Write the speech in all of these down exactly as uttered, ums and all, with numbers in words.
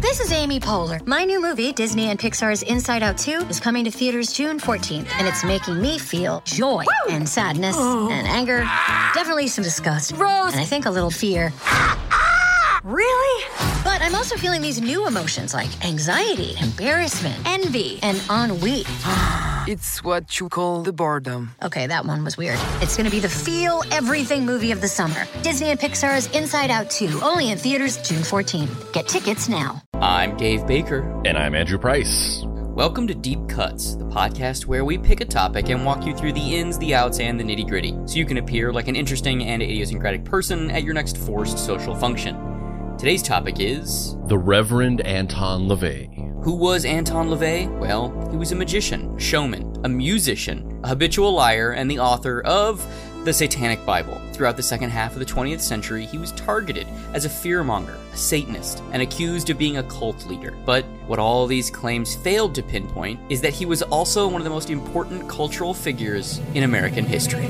This is Amy Poehler. My new movie, Disney and Pixar's Inside Out two, is coming to theaters June fourteenth, and it's making me feel joy Woo! and sadness oh. and anger, definitely some disgust, Rose, and I think a little fear. Really? But I'm also feeling these new emotions like anxiety, embarrassment, envy, and ennui. It's what you call the boredom. Okay, that one was weird. It's gonna be the feel everything movie of the summer. Disney and Pixar's Inside Out two, only in theaters June fourteenth. Get tickets now. I'm Dave Baker. And I'm Andrew Price. Welcome to Deep Cuts, the podcast where we pick a topic and walk you through the ins, the outs, and the nitty-gritty, so you can appear like an interesting and idiosyncratic person at your next forced social function. Today's topic is... the Reverend Anton LaVey. Who was Anton LaVey? Well, he was a magician, a showman, a musician, a habitual liar, and the author of the Satanic Bible. Throughout the second half of the twentieth century, he was targeted as a fearmonger, a Satanist, and accused of being a cult leader. But what all these claims failed to pinpoint is that he was also one of the most important cultural figures in American history.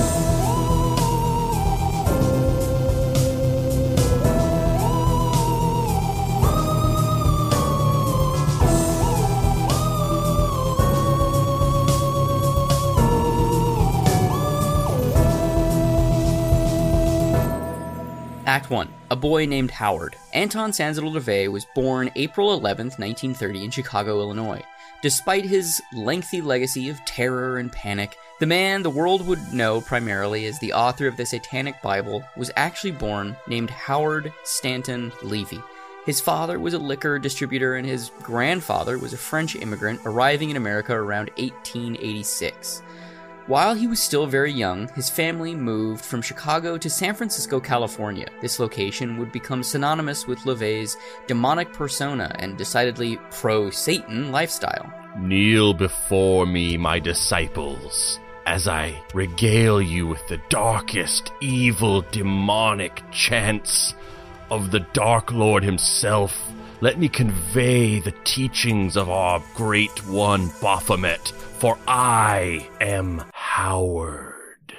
Act one. A boy named Howard. Anton Sanzador LaVey was born April eleventh, nineteen thirty in Chicago, Illinois. Despite his lengthy legacy of terror and panic, the man the world would know primarily as the author of the Satanic Bible was actually born named Howard Stanton Levy. His father was a liquor distributor and his grandfather was a French immigrant arriving in America around eighteen eighty-six. While he was still very young, his family moved from Chicago to San Francisco, California. This location would become synonymous with LaVey's demonic persona and decidedly pro-Satan lifestyle. Kneel before me, my disciples, as I regale you with the darkest, evil, demonic chants of the Dark Lord himself. Let me convey the teachings of our great one, Baphomet, for I am Howard.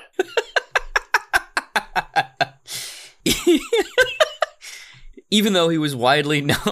Even though he was widely known.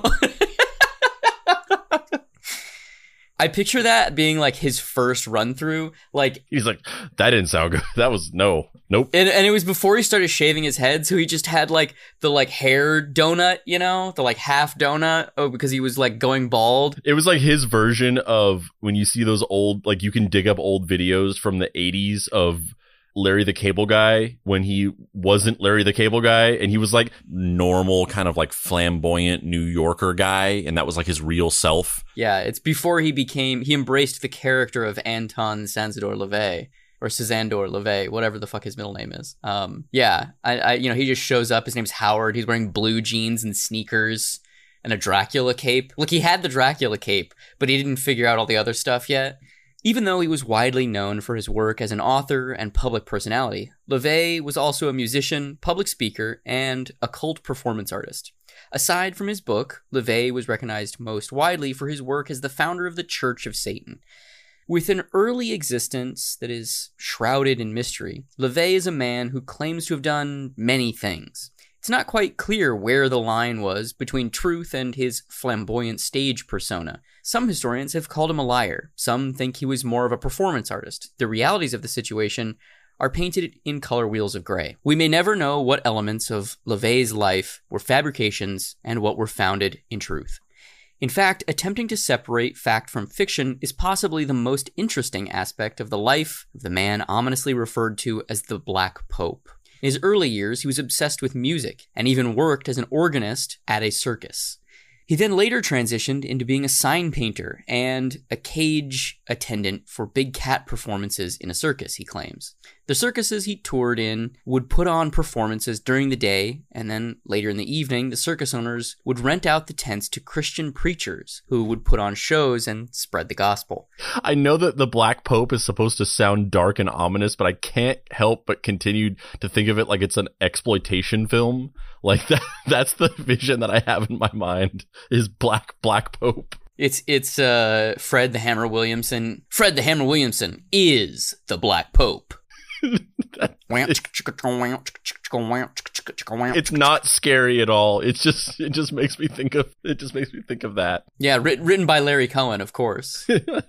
I picture that being like his first run through. Like he's like, that didn't sound good. That was no, nope. And, and it was before he started shaving his head, so he just had like the like hair donut, you know, the like half donut. Oh, because he was like going bald. It was like his version of when you see those old, like you can dig up old videos from the eighties of Larry the Cable Guy when he wasn't Larry the Cable Guy and he was like normal kind of like flamboyant New Yorker guy and that was like his real self. Yeah, it's before he became, he embraced the character of Anton Sanzador LaVey or Sanzador LaVey, whatever the fuck his middle name is. Um, yeah, I, I, you know, he just shows up. His name's Howard. He's wearing blue jeans and sneakers and a Dracula cape. Look, he had the Dracula cape, but he didn't figure out all the other stuff yet. Even though he was widely known for his work as an author and public personality, LaVey was also a musician, public speaker, and a cult performance artist. Aside from his book, LaVey was recognized most widely for his work as the founder of the Church of Satan. With an early existence that is shrouded in mystery, LaVey is a man who claims to have done many things. It's not quite clear where the line was between truth and his flamboyant stage persona. Some historians have called him a liar. Some think he was more of a performance artist. The realities of the situation are painted in color wheels of gray. We may never know what elements of LaVey's life were fabrications and what were founded in truth. In fact, attempting to separate fact from fiction is possibly the most interesting aspect of the life of the man ominously referred to as the Black Pope. In his early years, he was obsessed with music and even worked as an organist at a circus. He then later transitioned into being a sign painter and a cage attendant for big cat performances in a circus, he claims. The circuses he toured in would put on performances during the day, and then later in the evening, the circus owners would rent out the tents to Christian preachers who would put on shows and spread the gospel. I know that the Black Pope is supposed to sound dark and ominous, but I can't help but continue to think of it like it's an exploitation film. Like that, that's the vision that I have in my mind, is Black Black Pope. It's it's uh, Fred the Hammer Williamson. Fred the Hammer Williamson is the Black Pope. It's not scary at all. It's just it just makes me think of it just makes me think of that. Yeah, writ- written by Larry Cohen, of course.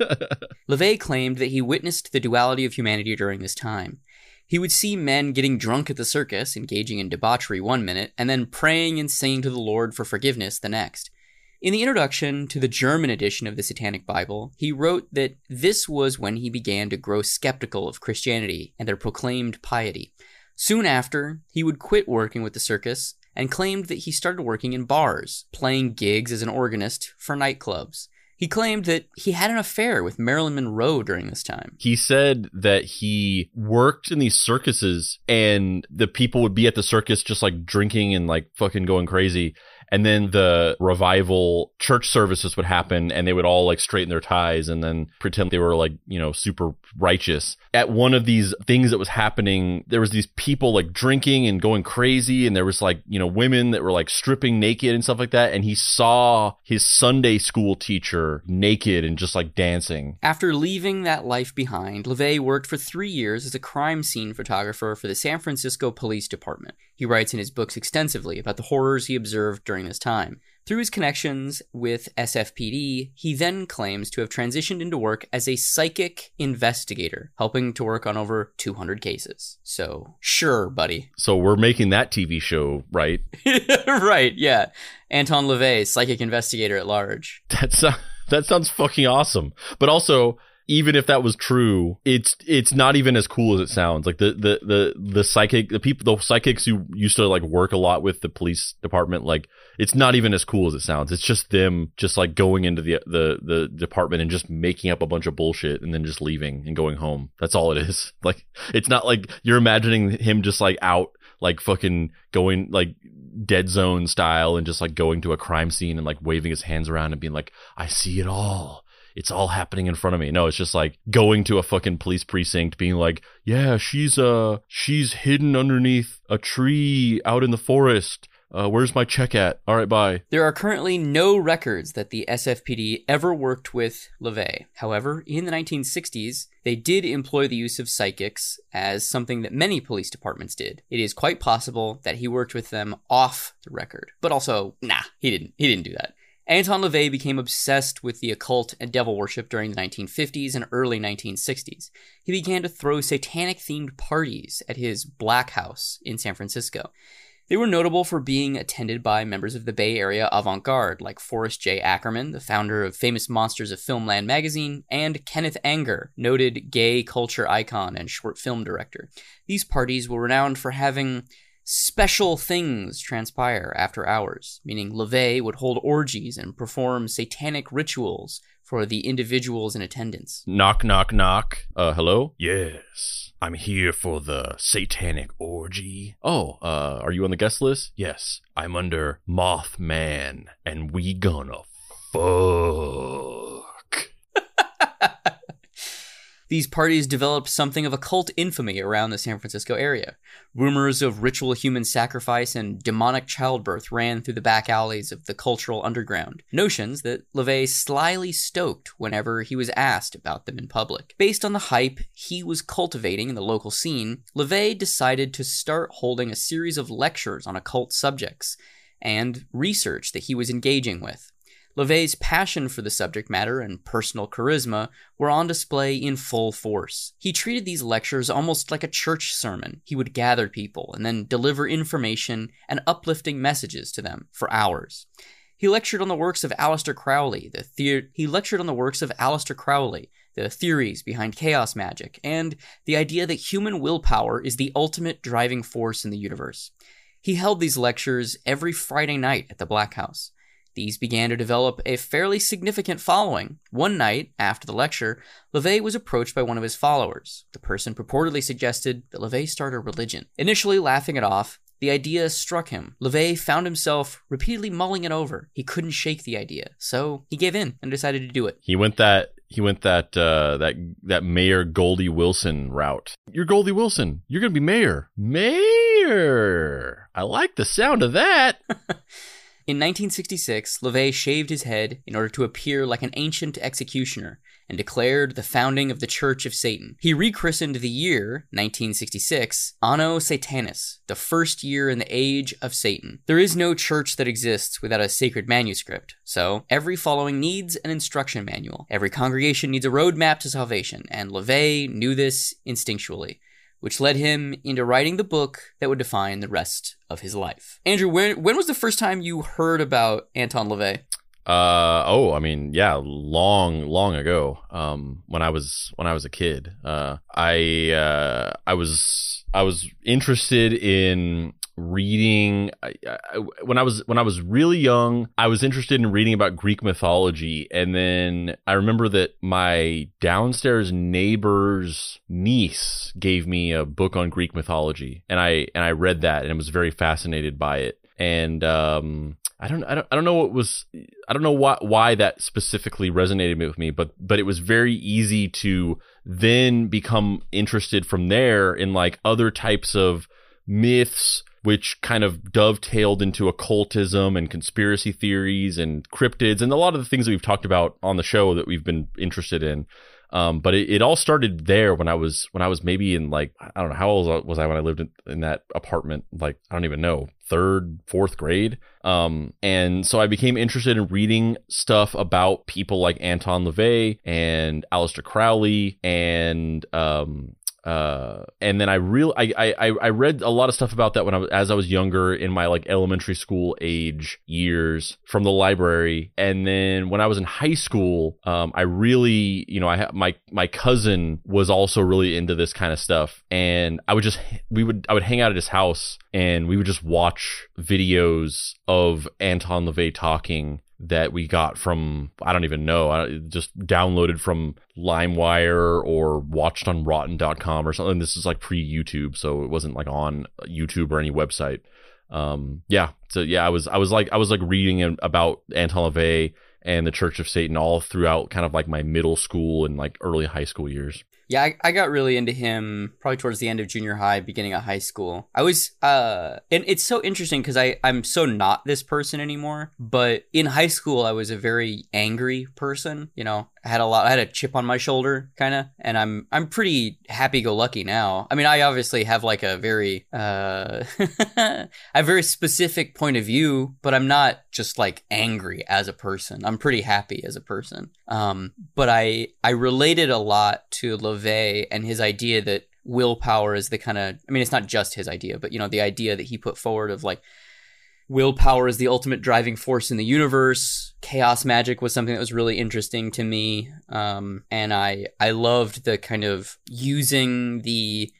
LaVey claimed that he witnessed the duality of humanity during this time. He would see men getting drunk at the circus, engaging in debauchery one minute, and then praying and singing to the Lord for forgiveness the next. In the introduction to the German edition of the Satanic Bible, he wrote that this was when he began to grow skeptical of Christianity and their proclaimed piety. Soon after, he would quit working with the circus and claimed that he started working in bars, playing gigs as an organist for nightclubs. He claimed that he had an affair with Marilyn Monroe during this time. He said that he worked in these circuses and the people would be at the circus just like drinking and like fucking going crazy. And then the revival church services would happen and they would all like straighten their ties and then pretend they were like, you know, super righteous. At one of these things that was happening, there was these people like drinking and going crazy. And there was like, you know, women that were like stripping naked and stuff like that. And he saw his Sunday school teacher naked and just like dancing. After leaving that life behind, LaVey worked for three years as a crime scene photographer for the San Francisco Police Department. He writes in his books extensively about the horrors he observed during this time. Through his connections with S F P D, he then claims to have transitioned into work as a psychic investigator, helping to work on over two hundred cases. So, sure, buddy. So we're making that T V show, right? Right, yeah. Anton LaVey, psychic investigator at large. That's uh, that sounds fucking awesome. But also, even if that was true, it's it's not even as cool as it sounds. Like the the the the psychic the people the psychics who used to like work a lot with the police department, like it's not even as cool as it sounds. It's just them just like going into the the the department and just making up a bunch of bullshit and then just leaving and going home. That's all it is. Like it's not like you're imagining him just like out like fucking going like Dead Zone style and just like going to a crime scene and like waving his hands around and being like, I see it all. It's all happening in front of me. No, it's just like going to a fucking police precinct being like, yeah, she's uh she's hidden underneath a tree out in the forest. Uh, where's my check at? All right, bye. There are currently no records that the S F P D ever worked with LaVey. However, in the nineteen sixties, they did employ the use of psychics as something that many police departments did. It is quite possible that he worked with them off the record. But also, nah, he didn't. He didn't do that. Anton LaVey became obsessed with the occult and devil worship during the nineteen fifties and early nineteen sixties. He began to throw satanic-themed parties at his Black House in San Francisco. They were notable for being attended by members of the Bay Area avant-garde, like Forrest J. Ackerman, the founder of Famous Monsters of Filmland magazine, and Kenneth Anger, noted gay culture icon and short film director. These parties were renowned for having special things transpire after hours, meaning LaVey would hold orgies and perform satanic rituals for the individuals in attendance. Knock, knock, knock. Uh, hello? Yes, I'm here for the satanic orgy. Oh, uh, are you on the guest list? Yes, I'm under Mothman, and we gonna fuck. These parties developed something of a cult infamy around the San Francisco area. Rumors of ritual human sacrifice and demonic childbirth ran through the back alleys of the cultural underground, notions that LaVey slyly stoked whenever he was asked about them in public. Based on the hype he was cultivating in the local scene, LaVey decided to start holding a series of lectures on occult subjects and research that he was engaging with. LaVey's passion for the subject matter and personal charisma were on display in full force. He treated these lectures almost like a church sermon. He would gather people and then deliver information and uplifting messages to them for hours. He lectured on the works of Aleister Crowley, the the- he lectured on the works of Aleister Crowley, the theories behind chaos magic, and the idea that human willpower is the ultimate driving force in the universe. He held these lectures every Friday night at the Black House. These began to develop a fairly significant following. One night, after the lecture, LaVey was approached by one of his followers. The person purportedly suggested that LaVey start a religion. Initially laughing it off, the idea struck him. LaVey found himself repeatedly mulling it over. He couldn't shake the idea, so he gave in and decided to do it. He went that he went that uh, that that Mayor Goldie Wilson route. You're Goldie Wilson. You're gonna be mayor. Mayor. I like the sound of that. In nineteen sixty-six, LaVey shaved his head in order to appear like an ancient executioner and declared the founding of the Church of Satan. He rechristened the year, nineteen sixty-six, Anno Satanis, the first year in the age of Satan. There is no church that exists without a sacred manuscript, so every following needs an instruction manual. Every congregation needs a roadmap to salvation, and LaVey knew this instinctually, which led him into writing the book that would define the rest of his life. Andrew, when, when was the first time you heard about Anton LaVey? Uh oh, I mean, yeah, long, long ago. Um, when I was when I was a kid, uh, I uh, I was I was interested in reading. I, I, when I was when I was really young, I was interested in reading about Greek mythology, and then I remember that my downstairs neighbor's niece gave me a book on Greek mythology, and I and I read that, and I was very fascinated by it, and um. I don't, I don't, I don't know what was, I don't know why, why that specifically resonated with me, but, but it was very easy to then become interested from there in like other types of myths, which kind of dovetailed into occultism and conspiracy theories and cryptids and a lot of the things that we've talked about on the show that we've been interested in. Um, but it, it all started there when I was when I was maybe in like, I don't know, how old was I when I lived in, in that apartment? Like, I don't even know, third, fourth grade. Um, and so I became interested in reading stuff about people like Anton LaVey and Aleister Crowley and um, uh, and then I real I, I I read a lot of stuff about that when I was as I was younger in my like elementary school age years from the library, and then when I was in high school, um, I really you know I ha- my my cousin was also really into this kind of stuff, and I would just we would I would hang out at his house and we would just watch videos of Anton LaVey talking that we got from, I don't even know, I just downloaded from LimeWire or watched on rotten dot com or something. This is like pre-YouTube, so it wasn't like on YouTube or any website. Um, yeah, so yeah, I was I was like I was like reading about Anton LaVey and the Church of Satan all throughout kind of like my middle school and like early high school years. Yeah, I, I got really into him probably towards the end of junior high, beginning of high school. I was, uh, and it's so interesting because I, I'm so not this person anymore. But in high school, I was a very angry person. You know, I had a lot, I had a chip on my shoulder, kind of, and I'm, I'm pretty happy-go-lucky now. I mean, I obviously have like a very, uh, a very specific point of view, but I'm not just like angry as a person. I'm pretty happy as a person. Um, but I, I related a lot to LaVey and his idea that willpower is the kind of, I mean, it's not just his idea, but, you know, the idea that he put forward of like willpower is the ultimate driving force in the universe. Chaos magic was something that was really interesting to me. Um, and I, I loved the kind of using the,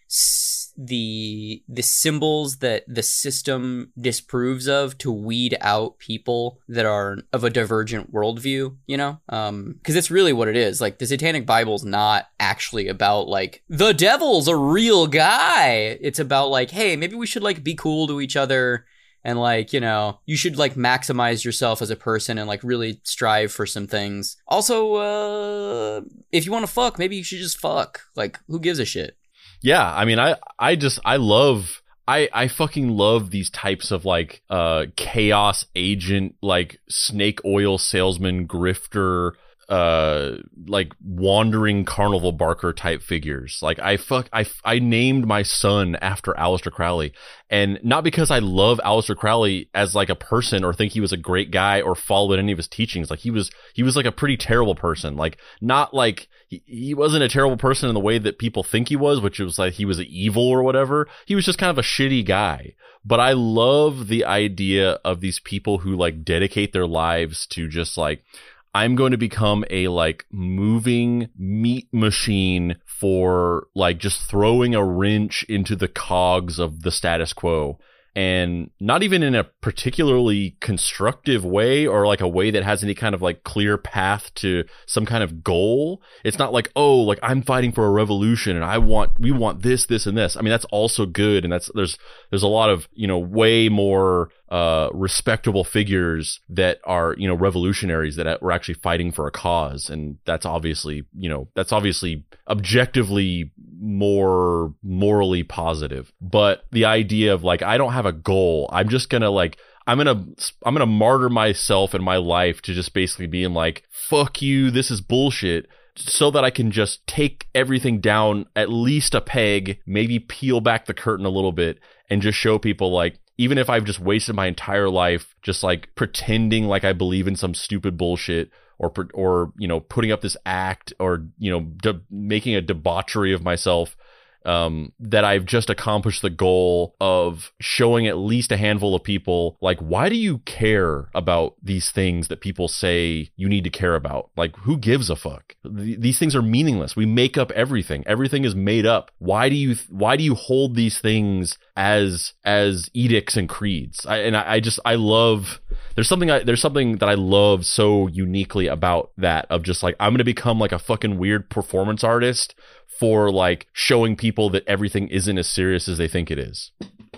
the, the symbols that the system disapproves of to weed out people that are of a divergent worldview, you know? Um, cause it's really what it is. Like the Satanic Bible's not actually about like, the devil's a real guy. It's about like, hey, maybe we should like be cool to each other. And like, you know, you should like maximize yourself as a person and like really strive for some things. Also, uh, if you want to fuck, maybe you should just fuck. Like, who gives a shit? Yeah, I mean, I, I just, I love, I, I fucking love these types of like, uh, chaos agent, like snake oil salesman, grifter, uh, like wandering carnival barker type figures. Like I fuck, I, I named my son after Aleister Crowley, and not because I love Aleister Crowley as like a person or think he was a great guy or followed any of his teachings. Like he was, he was like a pretty terrible person. Like not like he, he wasn't a terrible person in the way that people think he was, which was like he was evil or whatever. He was just kind of a shitty guy. But I love the idea of these people who like dedicate their lives to just like, I'm going to become a like moving meat machine for like just throwing a wrench into the cogs of the status quo. And not even in a particularly constructive way or like a way that has any kind of like clear path to some kind of goal. It's not like, oh, like I'm fighting for a revolution and I want, we want this, this, and this. I mean, that's also good. And that's, there's, there's a lot of, you know, way more uh, respectable figures that are, you know, revolutionaries that were actually fighting for a cause. And that's obviously, you know, that's obviously objectively more morally positive. But the idea of like, I don't have a goal. I'm just going to like, I'm gonna I'm gonna martyr myself and my life to just basically being like, fuck you, this is bullshit, so that I can just take everything down at least a peg, maybe peel back the curtain a little bit, and just show people like, even if I've just wasted my entire life just like pretending like I believe in some stupid bullshit, or or you know, putting up this act, or you know, de- making a debauchery of myself, um, that I've just accomplished the goal of showing at least a handful of people, like, why do you care about these things that people say you need to care about? Like, who gives a fuck? Th- these things are meaningless. We make up everything. Everything is made up. Why do you why do you hold these things as as edicts and creeds? I, and I, I just I love there's something I, there's something that I love so uniquely about that, of just like, I'm gonna become like a fucking weird performance artist for like showing people that everything isn't as serious as they think it is.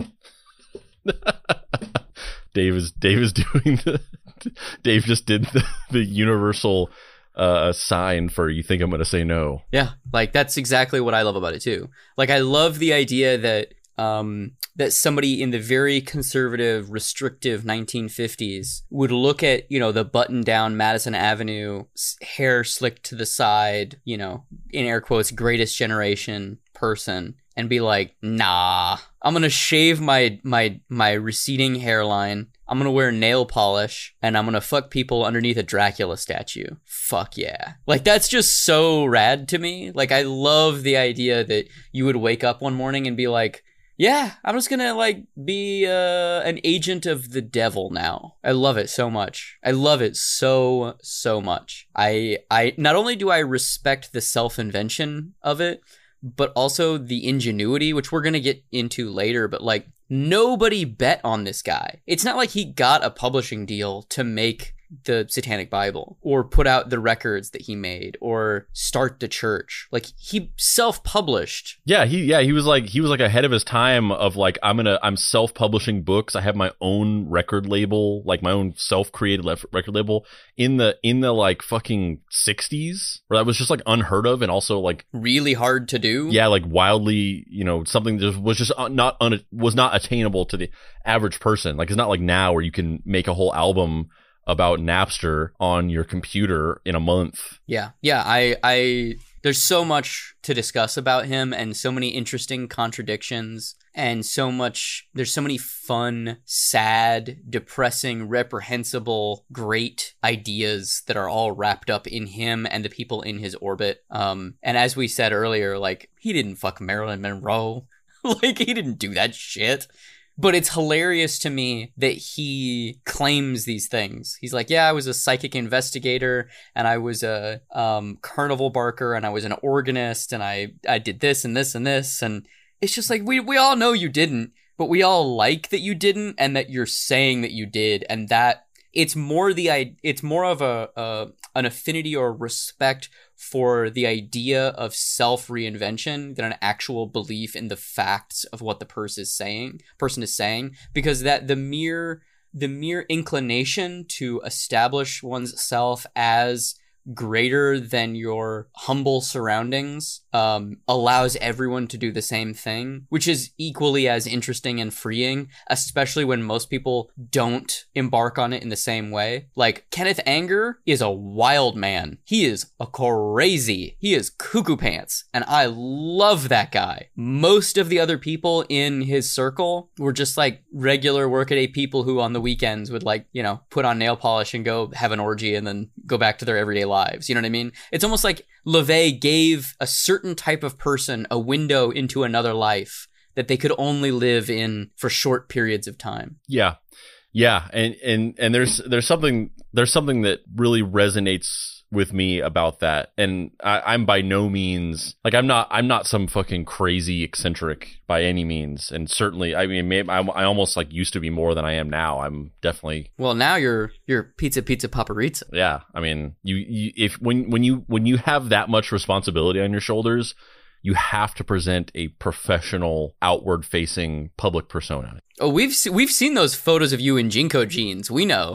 Dave is Dave is doing the Dave just did the, the universal uh sign for, you think I'm gonna say no. Yeah, like that's exactly what I love about it too. Like, I love the idea that um that somebody in the very conservative, restrictive nineteen fifties would look at, you know, the button down Madison Avenue, hair slicked to the side, you know, in air quotes, greatest generation person, and be like, nah, I'm gonna shave my my my receding hairline, I'm gonna wear nail polish, and I'm gonna fuck people underneath a Dracula statue. Fuck yeah. Like, that's just so rad to me. Like, I love the idea that you would wake up one morning and be like, yeah, I'm just gonna like be uh, an agent of the devil now. I love it so much. I love it so, so much. I, I not only do I respect the self-invention of it, but also the ingenuity, which we're gonna get into later, but like, nobody bet on this guy. It's not like he got a publishing deal to make the Satanic Bible, or put out the records that he made, or start the church. Like, he self-published. Yeah, he yeah, he was like he was like ahead of his time, of like, I'm gonna I'm self-publishing books. I have my own record label, like my own self-created lef- record label in the in the like fucking sixties, where that was just like unheard of, and also like really hard to do. Yeah, like wildly, you know, something that was just not un- was not attainable to the average person. Like, it's not like now where you can make a whole album about Napster on your computer in a month. Yeah. Yeah. I, I, there's so much to discuss about him, and so many interesting contradictions, and so much, there's so many fun, sad, depressing, reprehensible, great ideas that are all wrapped up in him and the people in his orbit. Um, and as we said earlier, like, he didn't fuck Marilyn Monroe. Like, he didn't do that shit. But it's hilarious to me that he claims these things. He's like, yeah, I was a psychic investigator, and I was a um, carnival barker, and I was an organist, and I, I did this and this and this. And it's just like, we, we all know you didn't, but we all like that you didn't, and that you're saying that you did. And that it's more the, it's more of a, a an affinity or respect for the idea of self-reinvention than an actual belief in the facts of what the person is saying, person is saying, because that the mere the mere inclination to establish one's self as greater than your humble surroundings um, allows everyone to do the same thing, which is equally as interesting and freeing, especially when most people don't embark on it in the same way. Like, Kenneth Anger is a wild man. He is a crazy. He is cuckoo pants, and I love that guy. Most of the other people in his circle were just like regular workaday people who on the weekends would, like, you know, put on nail polish and go have an orgy and then go back to their everyday lives. You know what I mean? It's almost like LaVey gave a certain type of person a window into another life that they could only live in for short periods of time. Yeah. Yeah. And, and, and there's, there's something, there's something that really resonates with me about that. And I, I'm by no means like, I'm not, I'm not some fucking crazy eccentric by any means. And certainly, I mean, maybe I, I almost like used to be more than I am now. I'm definitely. Well, now you're, you're pizza, pizza, paparizza. Yeah. I mean, you, you, if, when, when you, when you have that much responsibility on your shoulders, you have to present a professional, outward-facing public persona. Oh, we've se- we've seen those photos of you in Jinko jeans. We know.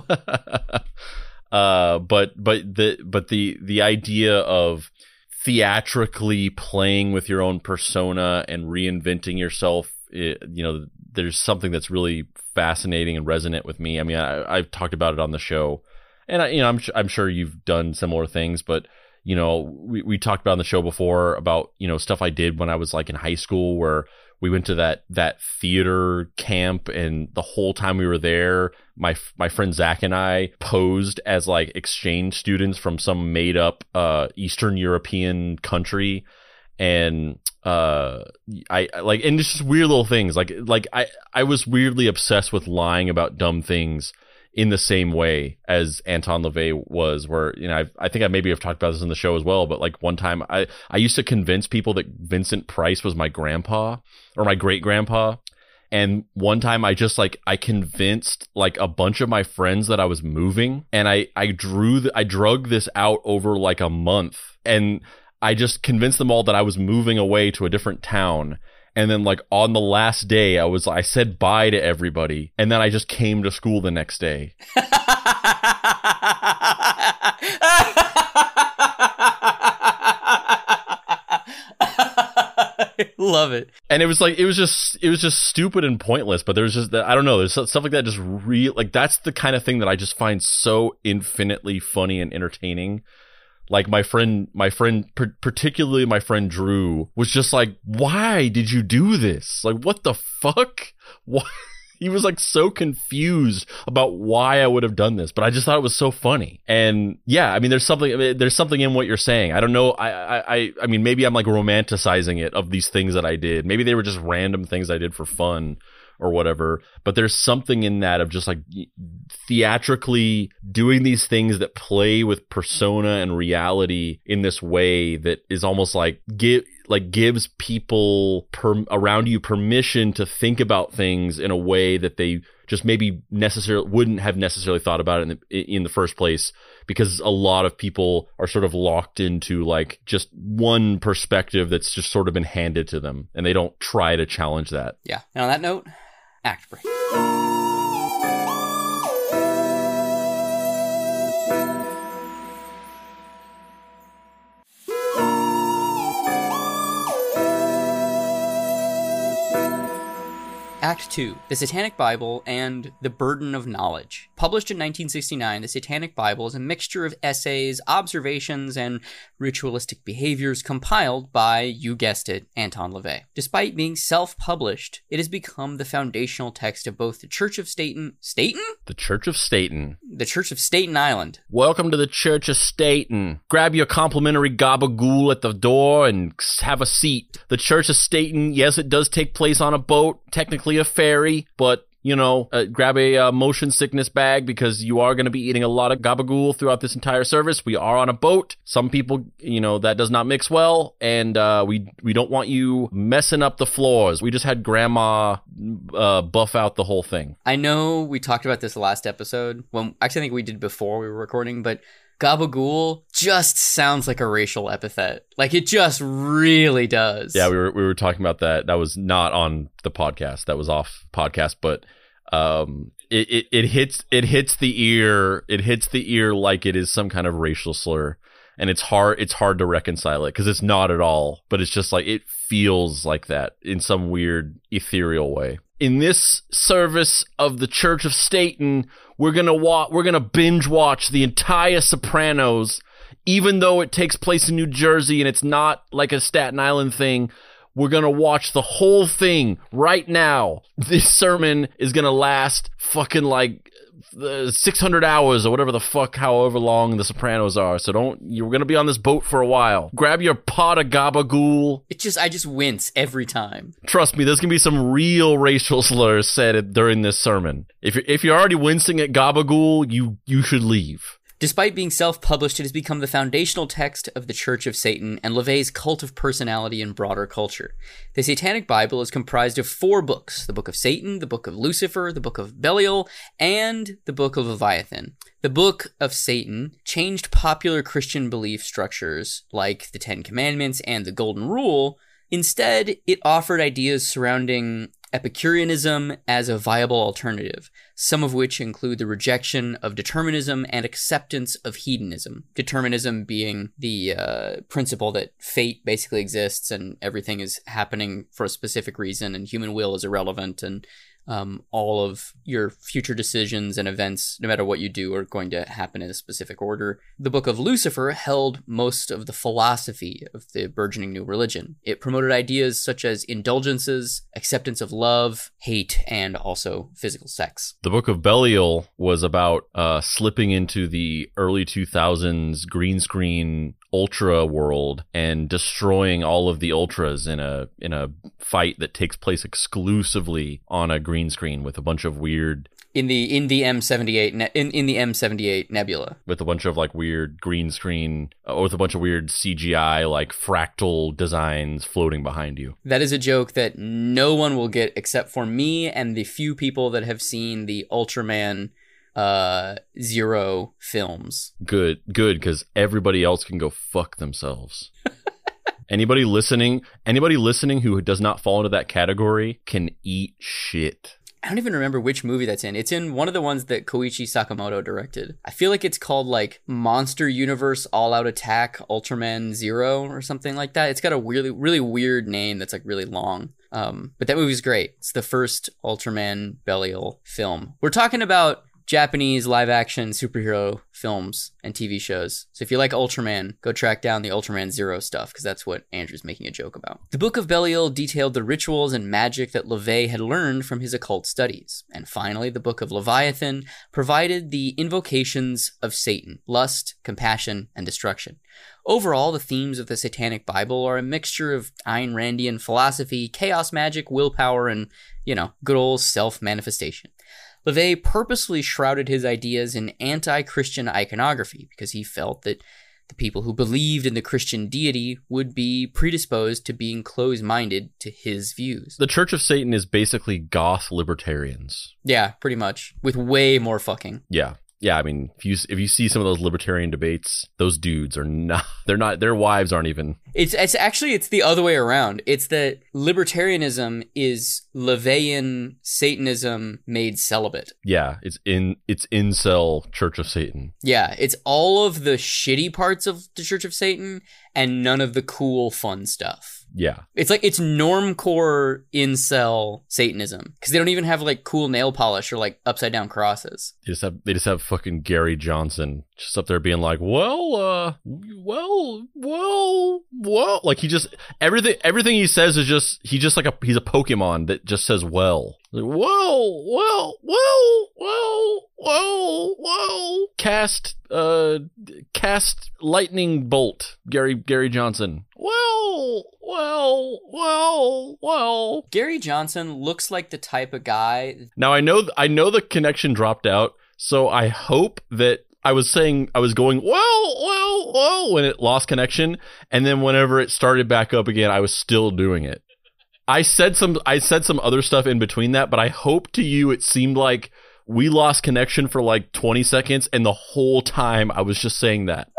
uh, but but the but the the idea of theatrically playing with your own persona and reinventing yourself, it, you know, there's something that's really fascinating and resonant with me. I mean, I, I've talked about it on the show, and I, you know, I'm I'm sure you've done similar things, but you know, we we talked about on the show before about, you know, stuff I did when I was like in high school, where we went to that that theater camp, and the whole time we were there, my my friend Zach and I posed as like exchange students from some made up uh, Eastern European country. And uh I, I like and it's just weird little things like like I I was weirdly obsessed with lying about dumb things in the same way as Anton LaVey was, where, you know, I've, I think I maybe have talked about this in the show as well, but like one time I I used to convince people that Vincent Price was my grandpa or my great grandpa. And one time I just like I convinced like a bunch of my friends that I was moving, and I I drew the, I drug this out over like a month, and I just convinced them all that I was moving away to a different town. And then like on the last day, I was I said bye to everybody. And then I just came to school the next day. Love it. And it was like, it was just, it was just stupid and pointless. But there's just that, I don't know, there's stuff like that just real, like that's the kind of thing that I just find so infinitely funny and entertaining. Like my friend, my friend, particularly my friend Drew, was just like, why did you do this? Like, what the fuck? Why? He was like so confused about why I would have done this, but I just thought it was so funny. And yeah, I mean, there's something, I mean, there's something in what you're saying. I don't know. I, I, I mean, maybe I'm like romanticizing it of these things that I did. Maybe they were just random things I did for fun or whatever, but there's something in that of just like theatrically doing these things that play with persona and reality in this way that is almost like give like gives people per, around you permission to think about things in a way that they just maybe necessarily wouldn't have necessarily thought about it in the, in the first place, because a lot of people are sort of locked into like just one perspective that's just sort of been handed to them, and they don't try to challenge that. Yeah. And on that note, act break. Act two, The Satanic Bible and the Burden of Knowledge. Published in nineteen sixty-nine, The Satanic Bible is a mixture of essays, observations, and ritualistic behaviors compiled by, you guessed it, Anton LaVey. Despite being self-published, it has become the foundational text of both the Church of Staten... Staten? The Church of Staten. The Church of Staten Island. Welcome to the Church of Staten. Grab your complimentary gabagool at the door and have a seat. The Church of Staten, yes, it does take place on a boat, technically a ferry, but you know, uh, grab a uh, motion sickness bag, because you are going to be eating a lot of gabagool throughout this entire service. We are on a boat. Some people, you know, that does not mix well, and uh, we we don't want you messing up the floors. We just had Grandma uh, buff out the whole thing. I know we talked about this last episode. When actually, I think we did before we were recording, but gabagool just sounds like a racial epithet. Like, it just really does. Yeah, we were we were talking about that. That was not on the podcast. That was off podcast, but um it, it, it hits it hits the ear. It hits the ear like it is some kind of racial slur. And it's hard it's hard to reconcile it, because it's not at all, but it's just like it feels like that in some weird ethereal way. In this service of the Church of Staten, we're gonna wa- we're gonna binge watch the entire Sopranos, even though it takes place in New Jersey and it's not like a Staten Island thing. We're gonna watch the whole thing right now. This sermon is gonna last fucking like uh, six hundred hours or whatever the fuck, however long the Sopranos are. So don't, you're gonna be on this boat for a while. Grab your pot of gabagool. It just, I just wince every time. Trust me, there's gonna be some real racial slurs said during this sermon. If you're, if you're already wincing at gabagool, you you should leave. Despite being self-published, it has become the foundational text of the Church of Satan and LaVey's cult of personality in broader culture. The Satanic Bible is comprised of four books: the Book of Satan, the Book of Lucifer, the Book of Belial, and the Book of Leviathan. The Book of Satan changed popular Christian belief structures like the Ten Commandments and the Golden Rule. Instead, it offered ideas surrounding Epicureanism as a viable alternative, some of which include the rejection of determinism and acceptance of hedonism. Determinism being the uh, principle that fate basically exists and everything is happening for a specific reason and human will is irrelevant and Um, all of your future decisions and events, no matter what you do, are going to happen in a specific order. The Book of Lucifer held most of the philosophy of the burgeoning new religion. It promoted ideas such as indulgences, acceptance of love, hate, and also physical sex. The Book of Belial was about uh, slipping into the early two thousands green screen ultra world and destroying all of the ultras in a in a fight that takes place exclusively on a green screen with a bunch of weird in the in the M seventy-eight ne- in in the M seventy-eight Nebula with a bunch of like weird green screen uh, with a bunch of weird C G I like fractal designs floating behind you. That is a joke that no one will get except for me and the few people that have seen the Ultraman uh Zero films. Good, good, because everybody else can go fuck themselves. Anybody listening, anybody listening who does not fall into that category can eat shit. I don't even remember which movie that's in. It's in one of the ones that Koichi Sakamoto directed. I feel like it's called like Monster Universe All Out Attack Ultraman Zero or something like that. It's got a really, really weird name that's like really long. Um, but that movie's great. It's the first Ultraman Belial film. We're talking about Japanese live-action superhero films and T V shows. So if you like Ultraman, go track down the Ultraman Zero stuff, because that's what Andrew's making a joke about. The Book of Belial detailed the rituals and magic that LaVey had learned from his occult studies. And finally, the Book of Leviathan provided the invocations of Satan, lust, compassion, and destruction. Overall, the themes of the Satanic Bible are a mixture of Ayn Randian philosophy, chaos magic, willpower, and, you know, good old self-manifestation. LaVey purposely shrouded his ideas in anti-Christian iconography because he felt that the people who believed in the Christian deity would be predisposed to being closed-minded to his views. The Church of Satan is basically goth libertarians. Yeah, pretty much. With way more fucking. Yeah. Yeah, I mean, if you if you see some of those libertarian debates, those dudes are not, they're not, their wives aren't even. It's it's actually, it's the other way around. It's that libertarianism is LaVeyan Satanism made celibate. Yeah, it's in, it's incel Church of Satan. Yeah, it's all of the shitty parts of the Church of Satan and none of the cool, fun stuff. Yeah. It's like, it's normcore incel Satanism. Because they don't even have like cool nail polish or like upside down crosses. They just have, they just have fucking Gary Johnson just up there being like, well, uh, well, well, well. Like he just, everything, everything he says is just, he just like a, he's a Pokemon that just says, well. Like, well, well, well, well, well, well. Cast, uh, cast lightning bolt, Gary, Gary Johnson. Well, well, well, well. Gary Johnson looks like the type of guy. Now I know, I know the connection dropped out, so I hope that I was saying, I was going, well, well, well, when it lost connection, and then whenever it started back up again, I was still doing it. I said some, I said some other stuff in between that, but I hope to you it seemed like we lost connection for like twenty seconds, and the whole time I was just saying that.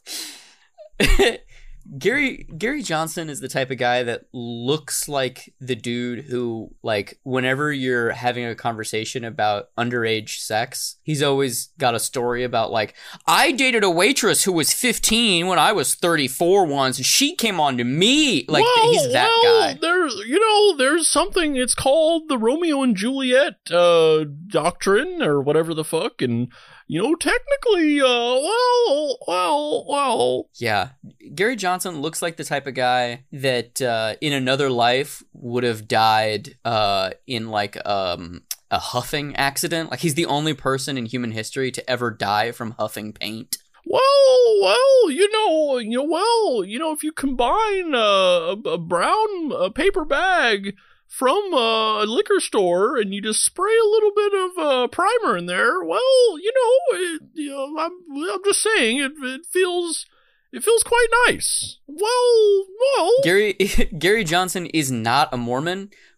Gary Gary Johnson is the type of guy that looks like the dude who, like, whenever you're having a conversation about underage sex, he's always got a story about, like, I dated a waitress who was fifteen when I was thirty-four once, and she came on to me. Like, well, he's that well, guy. There's, you know, there's something, it's called the Romeo and Juliet uh, doctrine or whatever the fuck, and, you know, technically, uh, well, well, well. Yeah. Gary Johnson looks like the type of guy that uh, in another life would have died uh, in like um, a huffing accident. Like he's the only person in human history to ever die from huffing paint. Well, well, you know, you know, well, you know, if you combine uh, a, a brown uh, paper bag from uh, a liquor store and you just spray a little bit of uh, primer in there, well, you know, it, you know, I'm, I'm just saying, it, it feels, it feels quite nice. Well, well. Gary Gary Johnson is not a Mormon,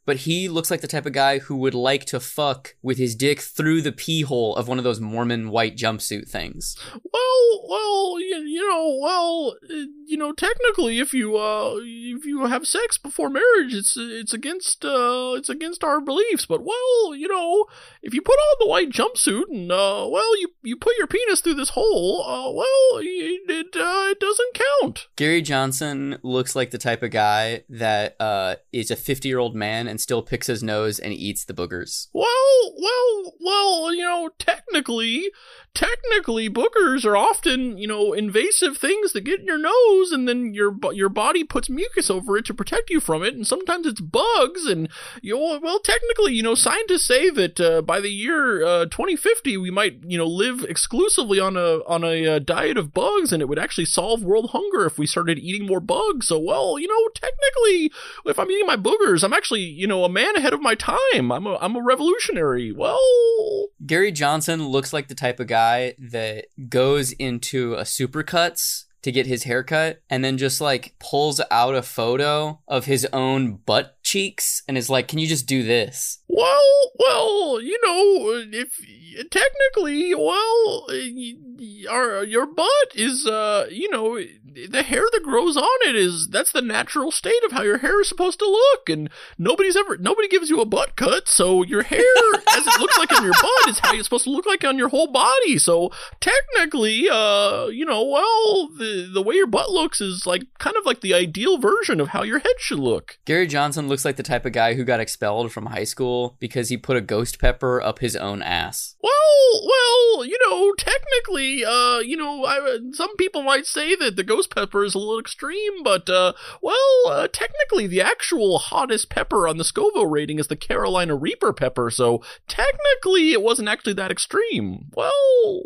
but he looks like the type of guy who would like to fuck with his dick through the pee hole of one of those Mormon white jumpsuit things. Well, well, you, you know, well, you know, technically, if you uh, if you have sex before marriage, it's it's against uh, it's against our beliefs. But well, you know, if you put on the white jumpsuit and uh, well, you you put your penis through this hole, uh, well, it uh, it doesn't count. Gary Johnson looks like the type of guy that uh is a fifty-year-old man and still picks his nose and eats the boogers. Well, well, well, you know, technically, technically, boogers are often, you know, invasive things that get in your nose, and then your your body puts mucus over it to protect you from it, and sometimes it's bugs, and, you know, well, technically, you know, scientists say that uh, by the year uh, twenty fifty, we might, you know, live exclusively on a on a uh, diet of bugs, and it would actually solve world hunger if we started eating more bugs. So, well, you know, technically, if I'm eating my boogers, I'm actually, you know, a man ahead of my time. I'm a I'm a revolutionary. Well, Gary Johnson looks like the type of guy that goes into a Supercuts to get his haircut and then just like pulls out a photo of his own butt cheeks and is like, can you just do this? Well, well, you know, if technically, well, our, your butt is, uh, you know, the hair that grows on it is, that's the natural state of how your hair is supposed to look. And nobody's ever, nobody gives you a butt cut. So your hair, as it looks like on your butt, is how it's supposed to look like on your whole body. So technically, uh, you know, well, the, the way your butt looks is like kind of like the ideal version of how your head should look. Gary Johnson looks like the type of guy who got expelled from high school because he put a ghost pepper up his own ass. Well, well, you know, technically, uh, you know, I, some people might say that the ghost pepper is a little extreme, but, uh, well, uh, technically the actual hottest pepper on the Scoville rating is the Carolina Reaper pepper, so technically it wasn't actually that extreme. Well...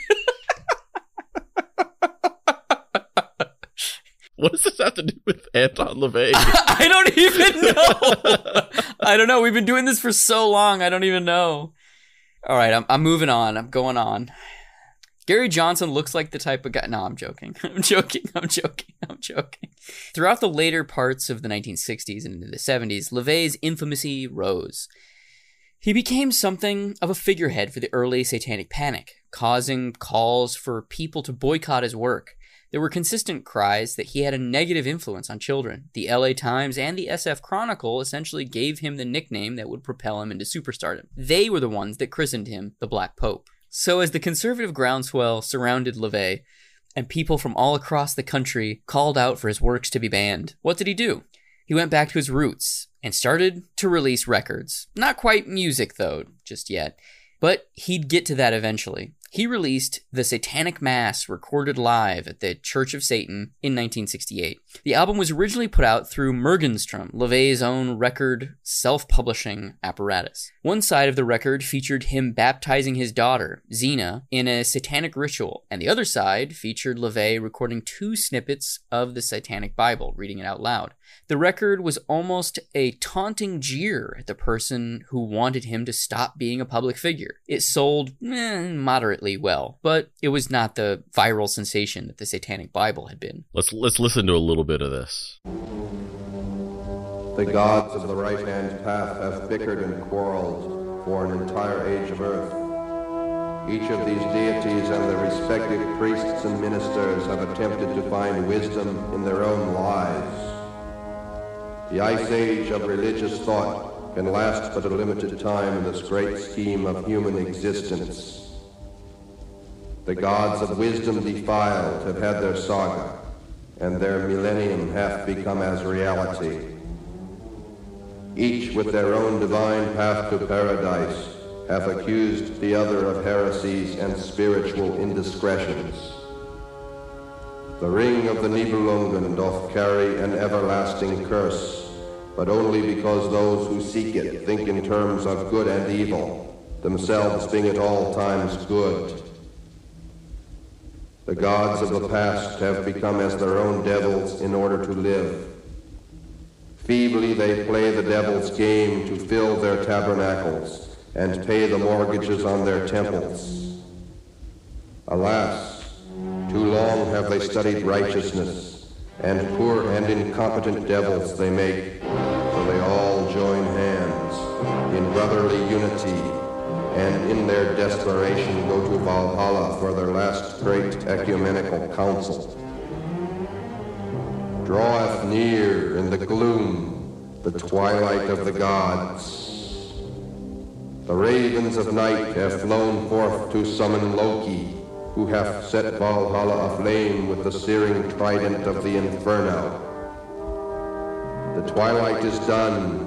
What does this have to do with Anton LaVey? I don't even know. I don't know. We've been doing this for so long. I don't even know. All right, I'm, I'm moving on. I'm going on. Gary Johnson looks like the type of guy... No, I'm joking. I'm joking. I'm joking. I'm joking. Throughout the later parts of the nineteen sixties and into the seventies, LaVey's infamy rose. He became something of a figurehead for the early Satanic Panic, causing calls for people to boycott his work. There were consistent cries that he had a negative influence on children. The L A Times and the S F Chronicle essentially gave him the nickname that would propel him into superstardom. They were the ones that christened him the Black Pope. So as the conservative groundswell surrounded LaVey, and people from all across the country called out for his works to be banned, what did he do? He went back to his roots and started to release records. Not quite music, though, just yet. But he'd get to that eventually. He released The Satanic Mass recorded live at the Church of Satan in nineteen sixty-eight. The album was originally put out through Morgenstern, LaVey's own record self-publishing apparatus. One side of the record featured him baptizing his daughter, Xena, in a satanic ritual, and the other side featured LaVey recording two snippets of the Satanic Bible, reading it out loud. The record was almost a taunting jeer at the person who wanted him to stop being a public figure. It sold eh, moderately well, but it was not the viral sensation that the Satanic Bible had been. Let's let's listen to a little bit of this. The gods of the right-hand path have bickered and quarreled for an entire age of earth. Each of these deities and their respective priests and ministers have attempted to find wisdom in their own lies. The ice age of religious thought can last but a limited time in this great scheme of human existence. The gods of wisdom defiled have had their saga, and their millennium hath become as reality. Each with their own divine path to paradise hath accused the other of heresies and spiritual indiscretions. The ring of the Nibelungen doth carry an everlasting curse, but only because those who seek it think in terms of good and evil, themselves being at all times good. The gods of the past have become as their own devils in order to live. Feebly they play the devil's game to fill their tabernacles and pay the mortgages on their temples. Alas, too long have they studied righteousness, and poor and incompetent devils they make, for they all join hands in brotherly unity and in their desperation go to Valhalla for their last great ecumenical council. Draweth near in the gloom the twilight of the gods. The ravens of night have flown forth to summon Loki, who hath set Valhalla aflame with the searing trident of the Inferno. The twilight is done.